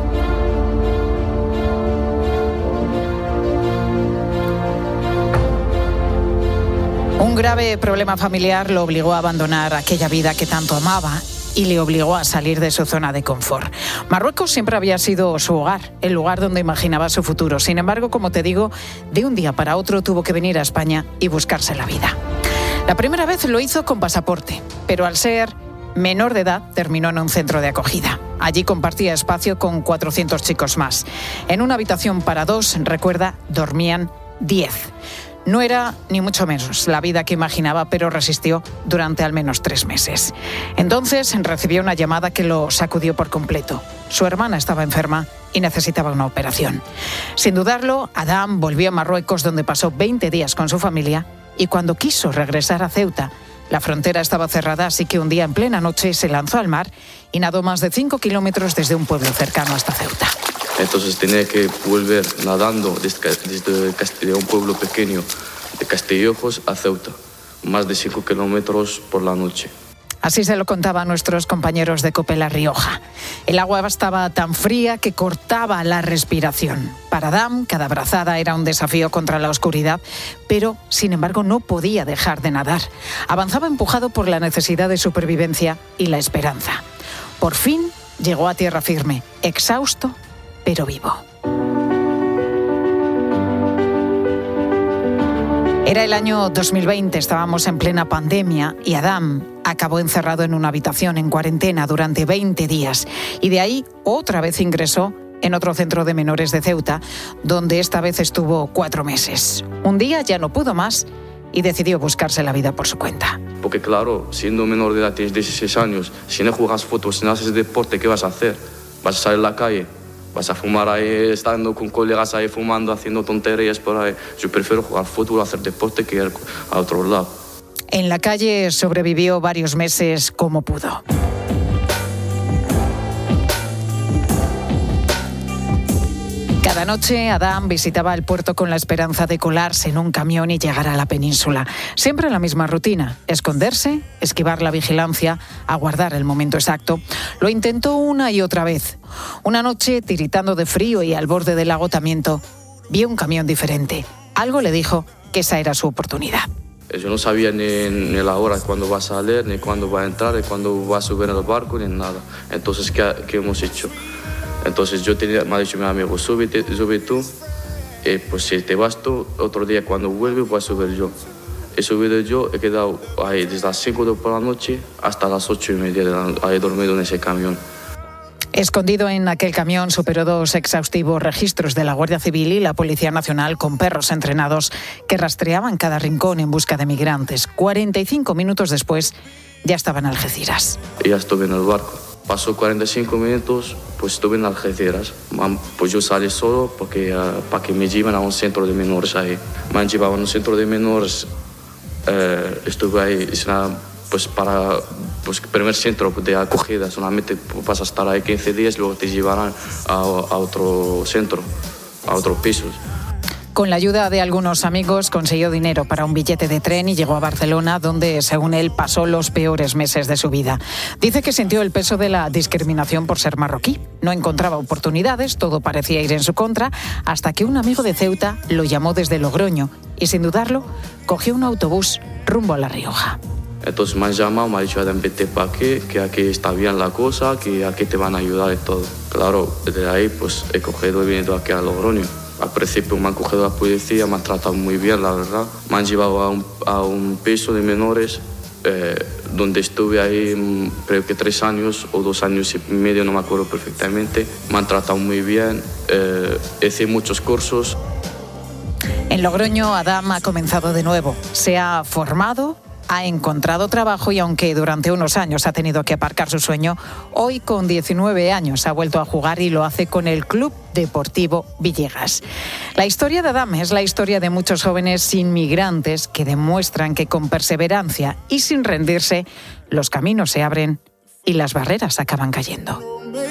Un grave problema familiar lo obligó a abandonar aquella vida que tanto amaba y le obligó a salir de su zona de confort. Marruecos siempre había sido su hogar, el lugar donde imaginaba su futuro. Sin embargo, como te digo, de un día para otro tuvo que venir a España y buscarse la vida. La primera vez lo hizo con pasaporte, pero al ser menor de edad terminó en un centro de acogida. Allí compartía espacio con 400 chicos más. En una habitación para 2, recuerda, dormían 10. No era ni mucho menos la vida que imaginaba, pero resistió durante al menos 3 meses. Entonces recibió una llamada que lo sacudió por completo. Su hermana estaba enferma y necesitaba una operación. Sin dudarlo, Adam volvió a Marruecos, donde pasó 20 días con su familia, y cuando quiso regresar a Ceuta, la frontera estaba cerrada, así que un día en plena noche se lanzó al mar y nadó más de 5 kilómetros desde un pueblo cercano hasta Ceuta. Entonces tenía que volver nadando desde un pueblo pequeño de Castillejos a Ceuta, más de 5 kilómetros por la noche. Así se lo contaba a nuestros compañeros de COPE La Rioja. El agua estaba tan fría que cortaba la respiración. Para Adam, cada brazada era un desafío contra la oscuridad, pero, sin embargo, no podía dejar de nadar. Avanzaba empujado por la necesidad de supervivencia y la esperanza. Por fin llegó a tierra firme, exhausto, pero vivo. Era el año 2020, estábamos en plena pandemia y Adam acabó encerrado en una habitación en cuarentena durante 20 días. Y de ahí otra vez ingresó en otro centro de menores de Ceuta, donde esta vez estuvo 4 meses. Un día ya no pudo más y decidió buscarse la vida por su cuenta. Porque claro, siendo menor de edad, tienes 16 años, si no juegas fútbol, si no haces deporte, ¿qué vas a hacer? ¿Vas a salir a la calle? ¿Vas a fumar ahí, estando con colegas ahí fumando, haciendo tonterías por ahí? Yo prefiero jugar fútbol, hacer deporte que ir a otro lado. En la calle sobrevivió varios meses como pudo. Cada noche Adam visitaba el puerto con la esperanza de colarse en un camión y llegar a la península. Siempre la misma rutina: esconderse, esquivar la vigilancia, aguardar el momento exacto. Lo intentó una y otra vez. Una noche, tiritando de frío y al borde del agotamiento, vio un camión diferente. Algo le dijo que esa era su oportunidad. Yo no sabía ni la hora cuándo va a salir, ni cuándo va a entrar, ni cuándo va a subir al barco, ni nada. Entonces, ¿qué hemos hecho? Entonces me ha dicho mi amigo, sube tú, pues si te vas tú, otro día cuando vuelve voy a subir yo. He subido yo, he quedado ahí desde las 5 por la noche hasta las 8:30, ahí dormido en ese camión. Escondido en aquel camión superó 2 exhaustivos registros de la Guardia Civil y la Policía Nacional con perros entrenados que rastreaban cada rincón en busca de migrantes. 45 minutos después ya estaba en Algeciras. Ya estuve en el barco. Pasó 45 minutos, pues estuve en Algeciras. Pues yo salí solo porque para que me lleven a un centro de menores ahí. Me han llevado a un centro de menores. Estuve ahí, pues para el primer centro de acogida. Solamente vas a estar ahí 15 días, luego te llevarán a otro centro, a otro piso. Con la ayuda de algunos amigos consiguió dinero para un billete de tren y llegó a Barcelona, donde, según él, pasó los peores meses de su vida. Dice que sintió el peso de la discriminación por ser marroquí. No encontraba oportunidades, todo parecía ir en su contra, hasta que un amigo de Ceuta lo llamó desde Logroño y, sin dudarlo, cogió un autobús rumbo a La Rioja. Entonces me han llamado, me han dicho, vete para aquí, que aquí está bien la cosa, que aquí te van a ayudar y todo. Claro, desde ahí pues he cogido y venido aquí a Logroño. Al principio me han cogido la policía, me han tratado muy bien, la verdad. Me han llevado a un piso de menores, donde estuve ahí creo que 3 años o 2 años y medio, no me acuerdo perfectamente. Me han tratado muy bien, hice muchos cursos. En Logroño, Adam ha comenzado de nuevo. Se ha formado, ha encontrado trabajo y aunque durante unos años ha tenido que aparcar su sueño, hoy con 19 años ha vuelto a jugar y lo hace con el Club Deportivo Villegas. La historia de Adam es la historia de muchos jóvenes inmigrantes que demuestran que con perseverancia y sin rendirse, los caminos se abren y las barreras acaban cayendo.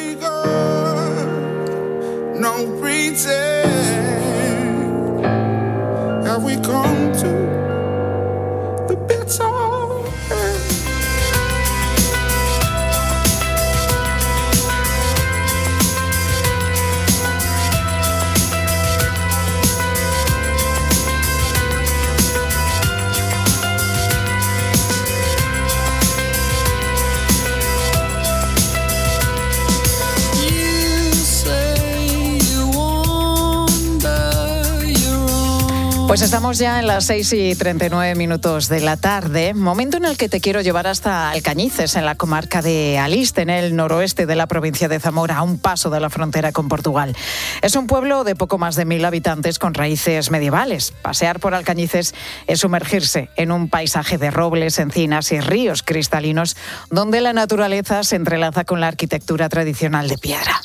Pues estamos ya en las 6:39 de la tarde, momento en el que te quiero llevar hasta Alcañices, en la comarca de Aliste, en el noroeste de la provincia de Zamora, a un paso de la frontera con Portugal. Es un pueblo de poco más de 1.000 habitantes con raíces medievales. Pasear por Alcañices es sumergirse en un paisaje de robles, encinas y ríos cristalinos, donde la naturaleza se entrelaza con la arquitectura tradicional de piedra.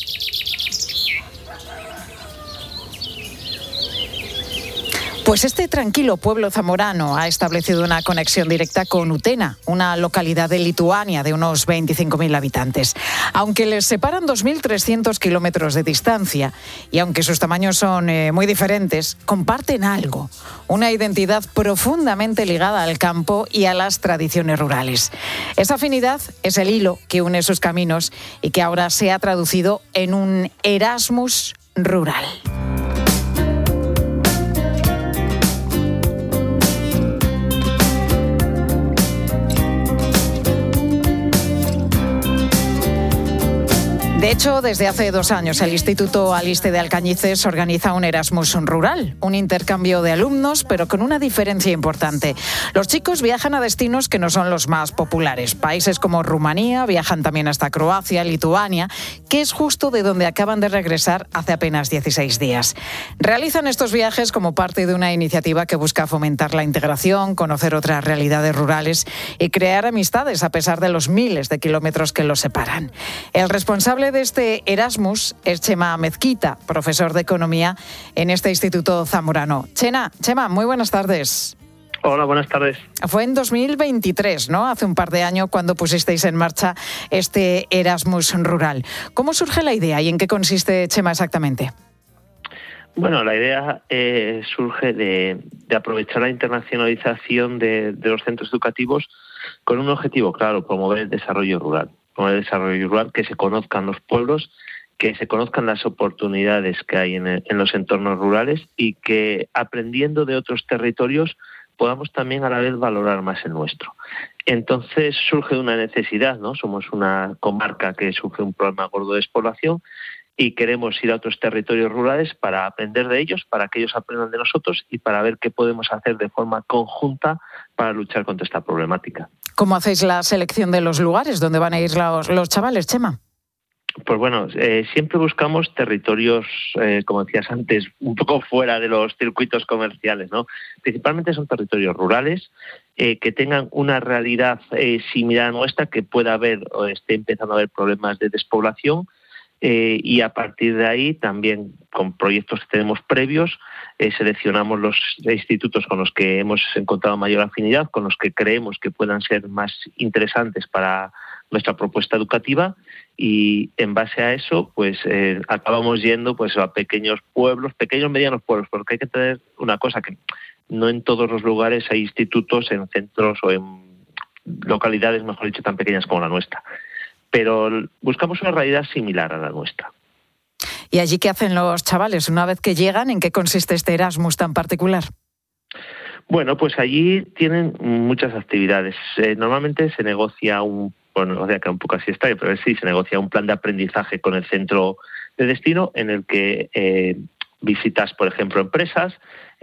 Pues este tranquilo pueblo zamorano ha establecido una conexión directa con Utena, una localidad de Lituania de unos 25.000 habitantes. Aunque les separan 2.300 kilómetros de distancia y aunque sus tamaños son muy diferentes, comparten algo, una identidad profundamente ligada al campo y a las tradiciones rurales. Esa afinidad es el hilo que une sus caminos y que ahora se ha traducido en un Erasmus rural. De hecho, desde hace 2 años el Instituto Aliste de Alcañices organiza un Erasmus rural, un intercambio de alumnos, pero con una diferencia importante. Los chicos viajan a destinos que no son los más populares. Países como Rumanía, viajan también hasta Croacia, Lituania, que es justo de donde acaban de regresar hace apenas 16 días. Realizan estos viajes como parte de una iniciativa que busca fomentar la integración, conocer otras realidades rurales y crear amistades a pesar de los miles de kilómetros que los separan. El responsable de este Erasmus es Chema Mezquita, profesor de Economía en este Instituto Zamorano. Chema, muy buenas tardes. Hola, buenas tardes. Fue en 2023, ¿no? Hace un par de años cuando pusisteis en marcha este Erasmus rural. ¿Cómo surge la idea y en qué consiste, Chema, exactamente? Bueno, la idea surge de aprovechar la internacionalización de los centros educativos con un objetivo claro, promover el desarrollo rural. Que se conozcan los pueblos, que se conozcan las oportunidades que hay en los entornos rurales y que aprendiendo de otros territorios podamos también a la vez valorar más el nuestro. Entonces surge una necesidad, ¿no? Somos una comarca que sufre un problema gordo de despoblación y queremos ir a otros territorios rurales para aprender de ellos, para que ellos aprendan de nosotros y para ver qué podemos hacer de forma conjunta para luchar contra esta problemática. ¿Cómo hacéis la selección de los lugares donde van a ir los chavales, Chema? Pues bueno, siempre buscamos territorios, como decías antes, un poco fuera de los circuitos comerciales, ¿no? Principalmente son territorios rurales que tengan una realidad similar a nuestra, que pueda haber o esté empezando a haber problemas de despoblación. Y a partir de ahí también con proyectos que tenemos previos seleccionamos los institutos con los que hemos encontrado mayor afinidad, con los que creemos que puedan ser más interesantes para nuestra propuesta educativa y en base a eso pues acabamos yendo pues a pequeños medianos pueblos, porque hay que tener una cosa, que no en todos los lugares hay institutos en centros o en localidades, mejor dicho, tan pequeñas como la nuestra. Pero buscamos una realidad similar a la nuestra. ¿Y allí qué hacen los chavales una vez que llegan? ¿En qué consiste este Erasmus tan particular? Bueno, pues allí tienen muchas actividades. Normalmente se negocia un poco así está, pero sí, se negocia un plan de aprendizaje con el centro de destino en el que visitas, por ejemplo, empresas,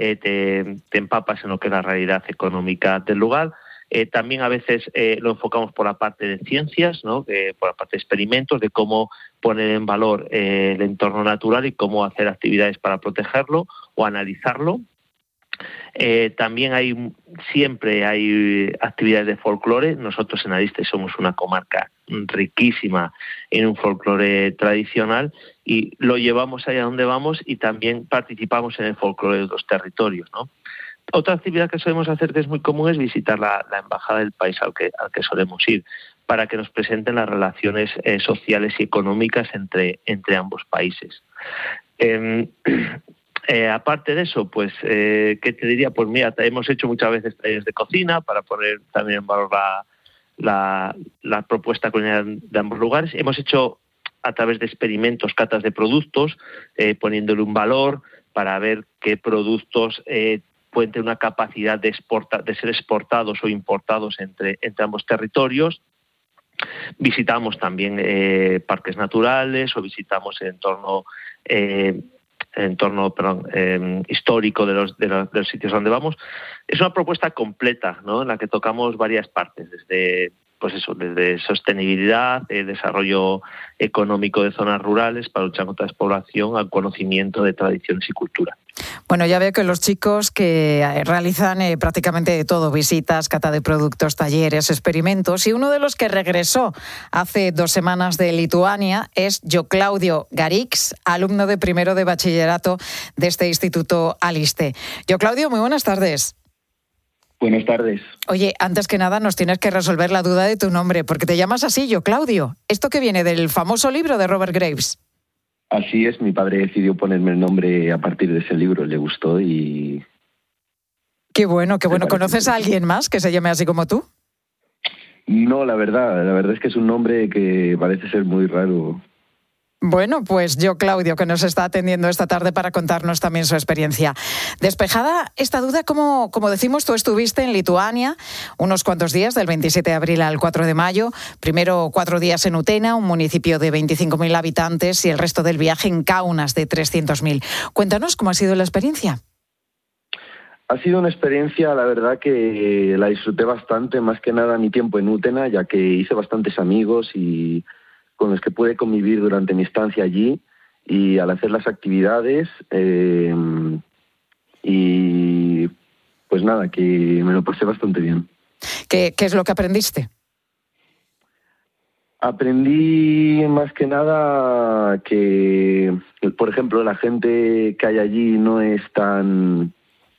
te empapas en lo que es la realidad económica del lugar. También a veces lo enfocamos por la parte de ciencias, ¿no? Por la parte de experimentos, de cómo poner en valor el entorno natural y cómo hacer actividades para protegerlo o analizarlo. También siempre hay actividades de folclore. Nosotros en Arizte somos una comarca riquísima en un folclore tradicional y lo llevamos allá donde vamos y también participamos en el folclore de otros territorios, ¿no? Otra actividad que solemos hacer que es muy común es visitar la embajada del país al que solemos ir, para que nos presenten las relaciones sociales y económicas entre ambos países. Aparte de eso, pues, ¿qué te diría? Pues mira, hemos hecho muchas veces talleres de cocina para poner también en valor la propuesta culinaria de ambos lugares. Hemos hecho a través de experimentos catas de productos, poniéndole un valor para ver qué productos pueden tener una capacidad de ser exportados o importados entre ambos territorios. Visitamos también parques naturales o visitamos el entorno histórico de los sitios donde vamos. Es una propuesta completa, ¿no?, en la que tocamos varias partes, desde sostenibilidad, desarrollo económico de zonas rurales para luchar contra la despoblación, al conocimiento de tradiciones y cultura. Bueno, ya veo que los chicos que realizan prácticamente de todo, visitas, cata de productos, talleres, experimentos, y uno de los que regresó hace 2 semanas de Lituania es Claudio Garix, alumno de primero de bachillerato de este Instituto Aliste. Claudio, muy buenas tardes. Buenas tardes. Oye, antes que nada nos tienes que resolver la duda de tu nombre, porque te llamas así, Claudio. ¿Esto que viene del famoso libro de Robert Graves? Así es, mi padre decidió ponerme el nombre a partir de ese libro, le gustó y... Qué bueno, qué bueno. ¿Conoces a alguien más que se llame así como tú? No, la verdad es que es un nombre que parece ser muy raro. Bueno, pues Claudio, que nos está atendiendo esta tarde para contarnos también su experiencia. Despejada esta duda, como decimos, tú estuviste en Lituania unos cuantos días, del 27 de abril al 4 de mayo. Primero 4 días en Utena, un municipio de 25.000 habitantes, y el resto del viaje en Kaunas, de 300.000. Cuéntanos cómo ha sido la experiencia. Ha sido una experiencia, la verdad, que la disfruté bastante, más que nada mi tiempo en Utena, ya que hice bastantes amigos y con los que pude convivir durante mi estancia allí, y al hacer las actividades y pues nada, que me lo pasé bastante bien. ¿Qué es lo que aprendiste? Aprendí más que nada que, por ejemplo, la gente que hay allí no es tan...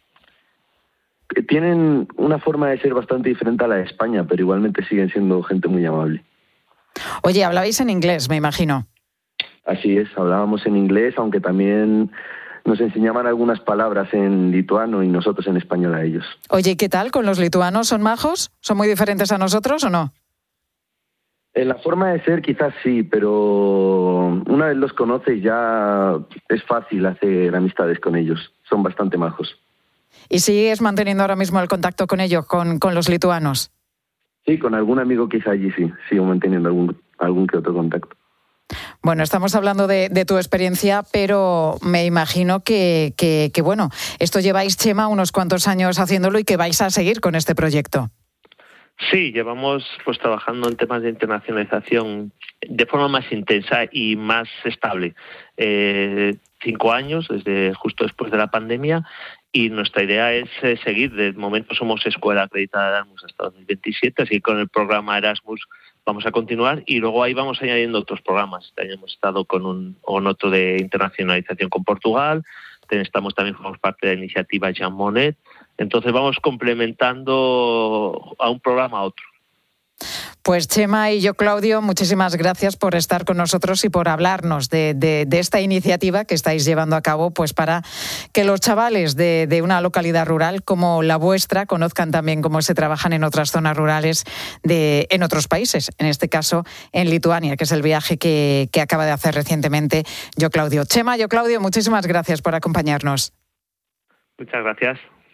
Tienen una forma de ser bastante diferente a la de España, pero igualmente siguen siendo gente muy amable. Oye, hablabais en inglés, me imagino. Así es, hablábamos en inglés, aunque también nos enseñaban algunas palabras en lituano y nosotros en español a ellos. Oye, ¿qué tal con los lituanos? ¿Son majos? ¿Son muy diferentes a nosotros o no? En la forma de ser quizás sí, pero una vez los conoces ya es fácil hacer amistades con ellos. Son bastante majos. ¿Y sigues manteniendo ahora mismo el contacto con ellos, con los lituanos? Sí, con algún amigo quizá allí sí, sigo manteniendo algún que otro contacto. Bueno, estamos hablando de tu experiencia, pero me imagino que bueno, esto lleváis, Chema, unos cuantos años haciéndolo y que vais a seguir con este proyecto. Sí, llevamos trabajando en temas de internacionalización de forma más intensa y más estable. 5 años, desde justo después de la pandemia, y nuestra idea es seguir. De momento somos escuela acreditada de Erasmus hasta 2027, así que con el programa Erasmus vamos a continuar y luego ahí vamos añadiendo otros programas. Este año hemos estado con otro de internacionalización con Portugal, formamos parte de la iniciativa Jean Monnet, entonces vamos complementando a un programa a otro. Pues Chema y Claudio, muchísimas gracias por estar con nosotros y por hablarnos de esta iniciativa que estáis llevando a cabo, pues para que los chavales de una localidad rural como la vuestra conozcan también cómo se trabajan en otras zonas rurales en otros países, en este caso en Lituania, que es el viaje que acaba de hacer recientemente Claudio. Chema, Claudio, muchísimas gracias por acompañarnos. Muchas gracias.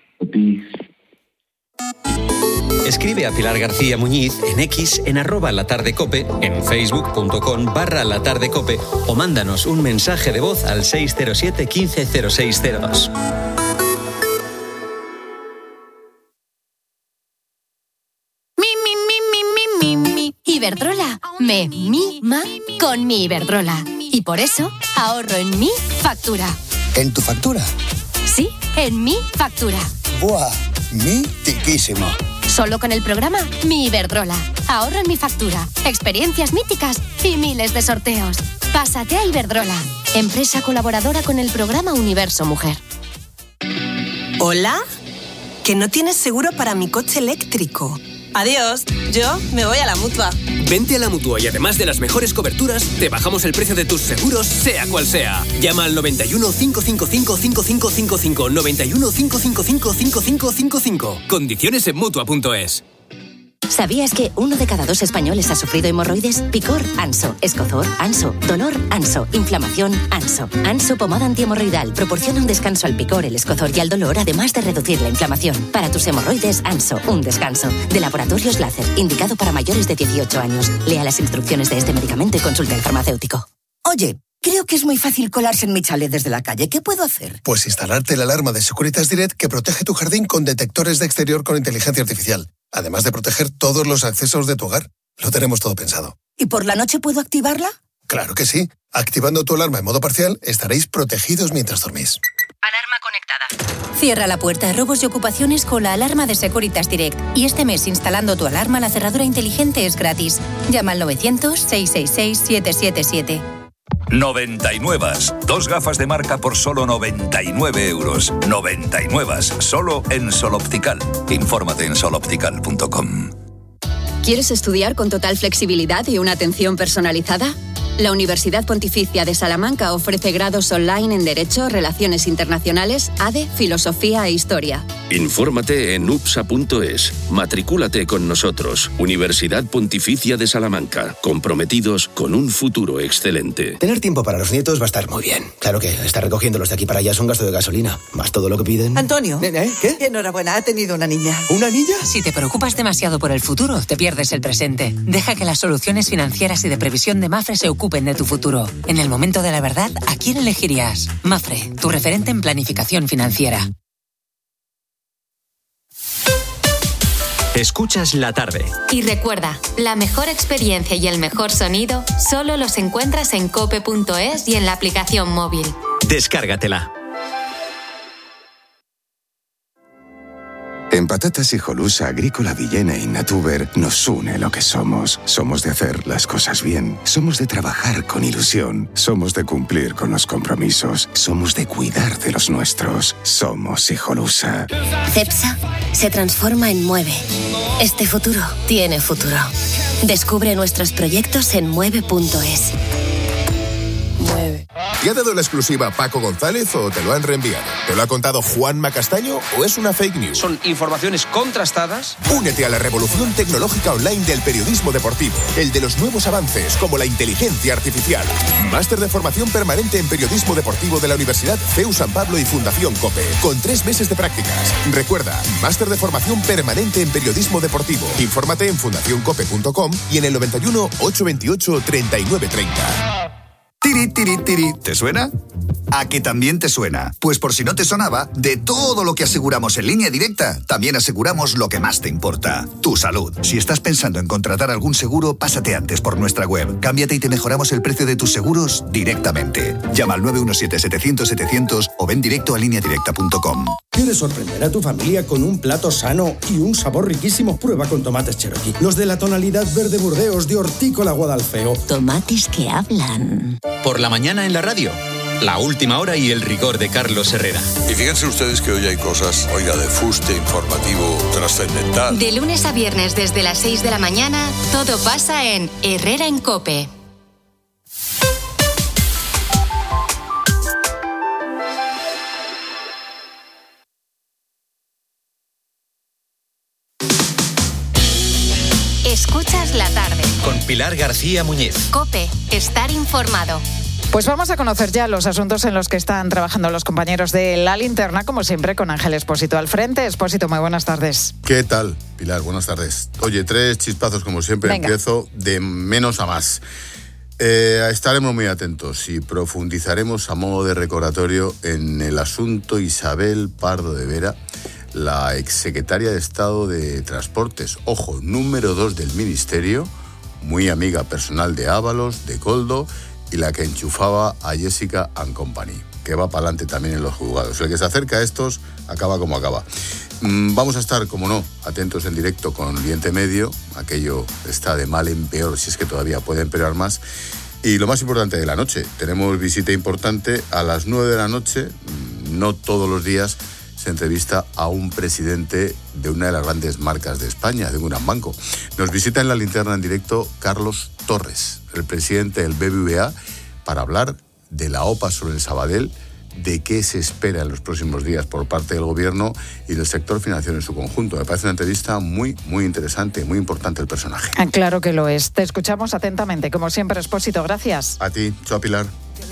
Escribe a Pilar García Muñiz en X, en @latardecope, en facebook.com/latardecope o mándanos un mensaje de voz al 607 15 0602. Iberdrola me mima con mi Iberdrola. Y por eso ahorro en mi factura. ¿En tu factura? Sí, en Mi Factura. ¡Buah! ¡Mitiquísimo! Solo con el programa Mi Iberdrola. Ahorro en Mi Factura, experiencias míticas y miles de sorteos. Pásate a Iberdrola, empresa colaboradora con el programa Universo Mujer. ¿Hola? Que no tienes seguro para mi coche eléctrico. Adiós, yo me voy a la Mutua. Vente a la Mutua y además de las mejores coberturas, te bajamos el precio de tus seguros, sea cual sea. Llama al 91 555 5555. 91 555 5555. Condiciones en Mutua.es. ¿Sabías que 1 de cada 2 españoles ha sufrido hemorroides? Picor, Anso. Escozor, Anso. Dolor, Anso. Inflamación, Anso. Anso pomada antihemorroidal proporciona un descanso al picor, el escozor y al dolor, además de reducir la inflamación. Para tus hemorroides, Anso, un descanso. De Laboratorios Láser, indicado para mayores de 18 años. Lea las instrucciones de este medicamento y consulte al farmacéutico. Oye, creo que es muy fácil colarse en mi chalet desde la calle. ¿Qué puedo hacer? Pues instalarte la alarma de Securitas Direct que protege tu jardín con detectores de exterior con inteligencia artificial. Además de proteger todos los accesos de tu hogar. Lo tenemos todo pensado. ¿Y por la noche puedo activarla? Claro que sí. Activando tu alarma en modo parcial, estaréis protegidos mientras dormís. Alarma conectada. Cierra la puerta a robos y ocupaciones con la alarma de Securitas Direct. Y este mes, instalando tu alarma, la cerradura inteligente es gratis. Llama al 900-666-777. 99. 2 gafas de marca por solo 99 euros. 99. Solo en Sol Optical. Infórmate en soloptical.com. ¿Quieres estudiar con total flexibilidad y una atención personalizada? La Universidad Pontificia de Salamanca ofrece grados online en Derecho, Relaciones Internacionales, ADE, Filosofía e Historia. Infórmate en upsa.es. Matricúlate con nosotros. Universidad Pontificia de Salamanca. Comprometidos con un futuro excelente. Tener tiempo para los nietos va a estar muy bien. Claro que estar recogiéndolos de aquí para allá es un gasto de gasolina. Más todo lo que piden. Antonio. ¿Qué? Enhorabuena, ha tenido una niña. ¿Una niña? Si te preocupas demasiado por el futuro, te pierdes el presente. Deja que las soluciones financieras y de previsión de Mafre se ocupen de tu futuro. En el momento de la verdad, ¿a quién elegirías? Mafre, tu referente en planificación financiera. Escuchas la tarde. Y recuerda, la mejor experiencia y el mejor sonido solo los encuentras en cope.es y en la aplicación móvil. Descárgatela. En Patatas Hijolusa, Agrícola Villena y Natuber nos une lo que somos. Somos de hacer las cosas bien. Somos de trabajar con ilusión. Somos de cumplir con los compromisos. Somos de cuidar de los nuestros. Somos Hijolusa. CEPSA se transforma en Mueve. Este futuro tiene futuro. Descubre nuestros proyectos en mueve.es. ¿Te ha dado la exclusiva Paco González o te lo han reenviado? ¿Te lo ha contado Juanma Castaño o es una fake news? Son informaciones contrastadas. Únete a la revolución tecnológica online del periodismo deportivo, el de los nuevos avances como la inteligencia artificial. Máster de formación permanente en periodismo deportivo de la Universidad CEU San Pablo y Fundación COPE, con 3 meses de prácticas. Recuerda, máster de formación permanente en periodismo deportivo. Infórmate en fundacioncope.com y en el 91 828 3930. Tiri, tiri, tiri. ¿Te suena? ¿A que también te suena? Pues por si no te sonaba, de todo lo que aseguramos en Línea Directa, también aseguramos lo que más te importa, tu salud. Si estás pensando en contratar algún seguro, pásate antes por nuestra web. Cámbiate y te mejoramos el precio de tus seguros directamente. Llama al 917-700-700 o ven directo a lineadirecta.com. ¿Quieres sorprender a tu familia con un plato sano y un sabor riquísimo? Prueba con tomates Cherokee. Los de la tonalidad verde Burdeos de Hortícola Guadalfeo. Tomates que hablan. Por la mañana en la radio. La última hora y el rigor de Carlos Herrera. Y fíjense ustedes que hoy hay cosas, de fuste informativo trascendental. De lunes a viernes desde las 6 de la mañana, todo pasa en Herrera en COPE. Escuchas la tarde. Con Pilar García Muñiz. COPE, estar informado. Pues vamos a conocer ya los asuntos en los que están trabajando los compañeros de La Linterna, como siempre, con Ángel Expósito al frente. Expósito, muy buenas tardes. ¿Qué tal, Pilar? Buenas tardes. Oye, 3 chispazos como siempre. Venga. Empiezo de menos a más. Estaremos muy atentos y profundizaremos a modo de recordatorio en el asunto Isabel Pardo de Vera, la exsecretaria de Estado de Transportes, ojo, número 2 del Ministerio, muy amiga personal de Ábalos, de Coldo, y la que enchufaba a Jessica and Company. que va para adelante también en los juzgados. El que se acerca a estos acaba como acaba. Vamos a estar, como no, atentos en directo con Oriente Medio. Aquello está de mal en peor, si es que todavía puede empeorar más. Y lo más importante de la noche, tenemos visita importante a las 9 de la noche. No todos los días se entrevista a un presidente de una de las grandes marcas de España, de un gran banco. Nos visita en la linterna en directo Carlos Torres, el presidente del BBVA, para hablar de la OPA sobre el Sabadell, de qué se espera en los próximos días por parte del gobierno y del sector financiero en su conjunto. Me parece una entrevista muy, muy interesante, muy importante el personaje. Claro que lo es. Te escuchamos atentamente. Como siempre, Expósito, gracias. A ti. Chao, Pilar.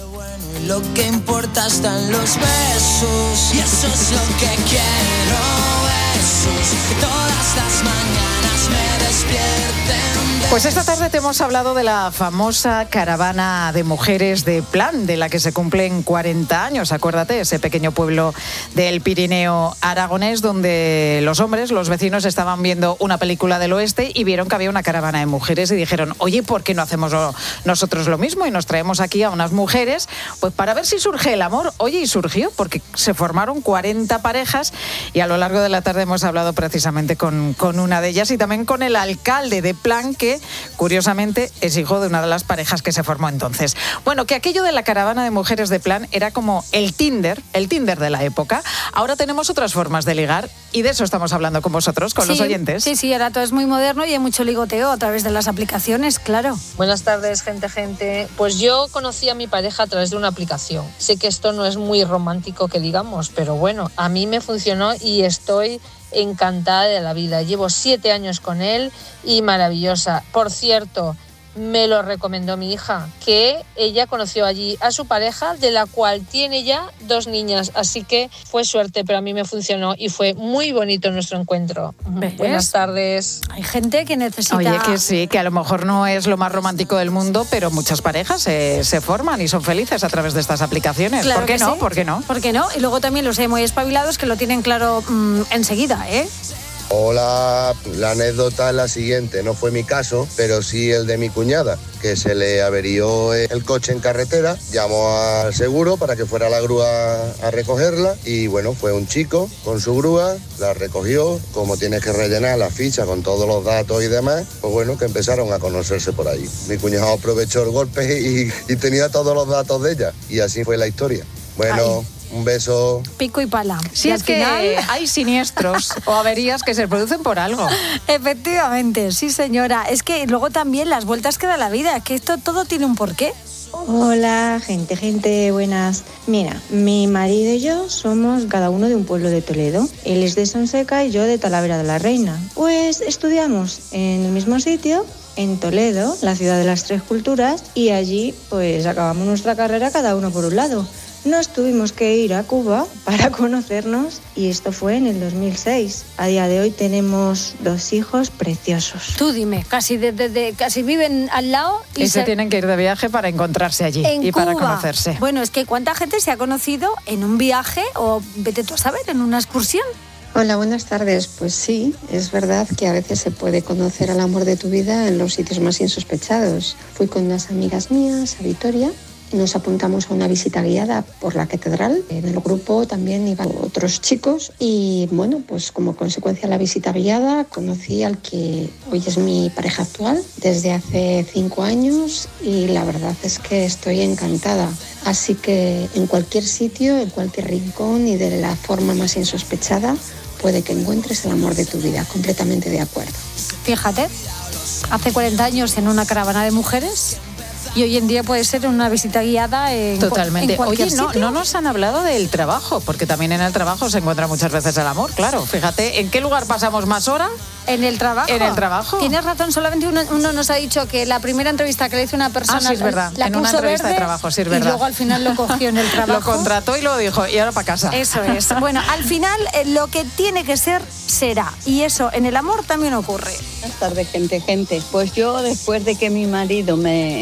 Lo que importa están los besos, y eso es lo que quiero, besos, que todas las mañanas me despierten. Pues esta tarde te hemos hablado de la famosa caravana de mujeres de Plan, de la que se cumplen 40 años. Acuérdate, ese pequeño pueblo del Pirineo aragonés donde los hombres, los vecinos, estaban viendo una película del oeste y vieron que había una caravana de mujeres y dijeron, oye, ¿por qué no hacemos nosotros lo mismo? Y nos traemos aquí a unas mujeres, pues para ver si surge el amor. Oye, y surgió, porque se formaron 40 parejas y a lo largo de la tarde hemos hablado precisamente con una de ellas y también con el alcalde de Plan, que curiosamente es hijo de una de las parejas que se formó entonces. Bueno, que aquello de la caravana de mujeres de Plan era como el Tinder de la época. Ahora tenemos otras formas de ligar y de eso estamos hablando con vosotros, con los oyentes. Sí, ahora todo es muy moderno y hay mucho ligoteo a través de las aplicaciones, claro. Buenas tardes, gente. Pues yo conocí a mi pareja a través de una aplicación. Sé que esto no es muy romántico que digamos, pero bueno, a mí me funcionó y estoy encantada de la vida. Llevo 7 años con él y maravillosa. Por cierto, me lo recomendó mi hija, que ella conoció allí a su pareja, de la cual tiene ya 2 niñas, así que fue suerte, pero a mí me funcionó y fue muy bonito nuestro encuentro. ¿Ves? Buenas tardes. Hay gente que necesita... Oye, que sí, que a lo mejor no es lo más romántico del mundo, pero muchas parejas se forman y son felices a través de estas aplicaciones. Claro. ¿Por qué no? Sí. ¿Por qué no? ¿Por qué no? Y luego también los hay muy espabilados que lo tienen claro enseguida, ¿eh? Hola, la anécdota es la siguiente, no fue mi caso, pero sí el de mi cuñada, que se le averió el coche en carretera, llamó al seguro para que fuera la grúa a recogerla y bueno, fue un chico con su grúa, la recogió, como tienes que rellenar la ficha con todos los datos y demás, pues bueno, que empezaron a conocerse por ahí. Mi cuñado aprovechó el golpe y tenía todos los datos de ella y así fue la historia. Bueno... Ay. Un beso. Pico y pala. Si es que hay siniestros o averías que se producen por algo. Efectivamente, sí señora. Es que luego también las vueltas que da la vida, que esto todo tiene un porqué. Hola, gente, buenas. Mira, mi marido y yo somos cada uno de un pueblo de Toledo. Él es de Sonseca y yo de Talavera de la Reina. Pues estudiamos en el mismo sitio, en Toledo, la ciudad de las 3 culturas, y allí pues acabamos nuestra carrera cada uno por un lado. Nos tuvimos que ir a Cuba para conocernos y esto fue en el 2006. A día de hoy tenemos 2 hijos preciosos. Tú dime, casi viven al lado y se tienen que ir de viaje para encontrarse allí y Cuba. Para conocerse. Bueno, es que ¿cuánta gente se ha conocido en un viaje o vete tú a saber, en una excursión? Hola, buenas tardes. Pues sí, es verdad que a veces se puede conocer al amor de tu vida en los sitios más insospechados. Fui con unas amigas mías a Vitoria. Nos apuntamos a una visita guiada por la catedral. En el grupo también iban otros chicos y bueno, pues como consecuencia de la visita guiada conocí al que hoy es mi pareja actual desde hace 5 años y la verdad es que estoy encantada. Así que en cualquier sitio, en cualquier rincón y de la forma más insospechada puede que encuentres el amor de tu vida. Completamente de acuerdo. Fíjate, hace 40 años en una caravana de mujeres... Y hoy en día puede ser una visita guiada en Totalmente. En cualquier Oye, sitio. no nos han hablado del trabajo, porque también en el trabajo se encuentra muchas veces el amor, claro. Fíjate, ¿en qué lugar pasamos más hora? En el trabajo. En el trabajo. Tienes razón, solamente uno nos ha dicho que la primera entrevista que le hizo una persona... sí, es verdad, la en una puso entrevista verde, de trabajo, sí, es verdad. Y luego al final lo cogió en el trabajo. Lo contrató y lo dijo, y ahora para casa. Eso es. Bueno, al final lo que tiene que ser, será. Y eso en el amor también ocurre. Buenas tardes, gente. Pues yo, después de que mi marido me pidiera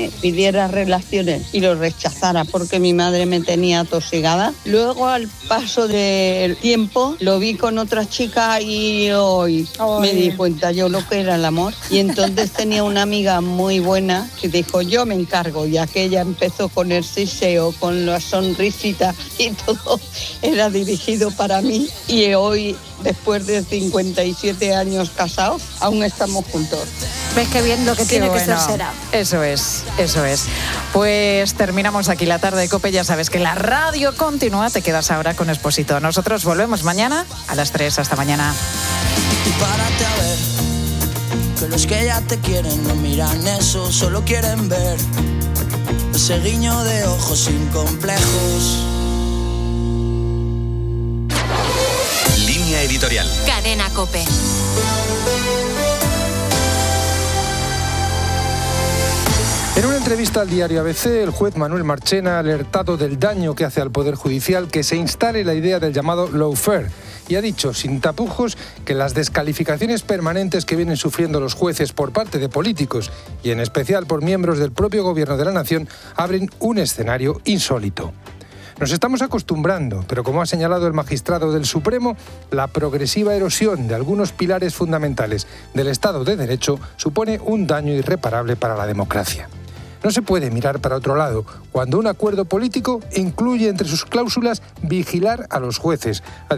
pidiera relaciones y lo rechazara porque mi madre me tenía atosigada. Luego, al paso del tiempo, lo vi con otra chica y hoy me di cuenta yo lo que era el amor. Y entonces tenía una amiga muy buena que dijo, yo me encargo, y aquella empezó con el siseo, con la sonrisita y todo era dirigido para mí, y hoy, después de 57 años casados, aún estamos juntos. ¿Ves qué bien lo que tiene que ser será? Eso es. Pues terminamos aquí la tarde de COPE. Ya sabes que la radio continúa. Te quedas ahora con Expósito. Nosotros volvemos mañana a las 3. Hasta mañana. Y párate a ver que los que ya te quieren no miran eso, solo quieren ver ese guiño de ojos sin complejos. Línea editorial. Cadena COPE. En una entrevista al diario ABC, el juez Manuel Marchena ha alertado del daño que hace al Poder Judicial que se instale la idea del llamado lawfare, y ha dicho sin tapujos que las descalificaciones permanentes que vienen sufriendo los jueces por parte de políticos y en especial por miembros del propio Gobierno de la Nación abren un escenario insólito. Nos estamos acostumbrando, pero como ha señalado el magistrado del Supremo, la progresiva erosión de algunos pilares fundamentales del Estado de Derecho supone un daño irreparable para la democracia. No se puede mirar para otro lado cuando un acuerdo político incluye entre sus cláusulas vigilar a los jueces,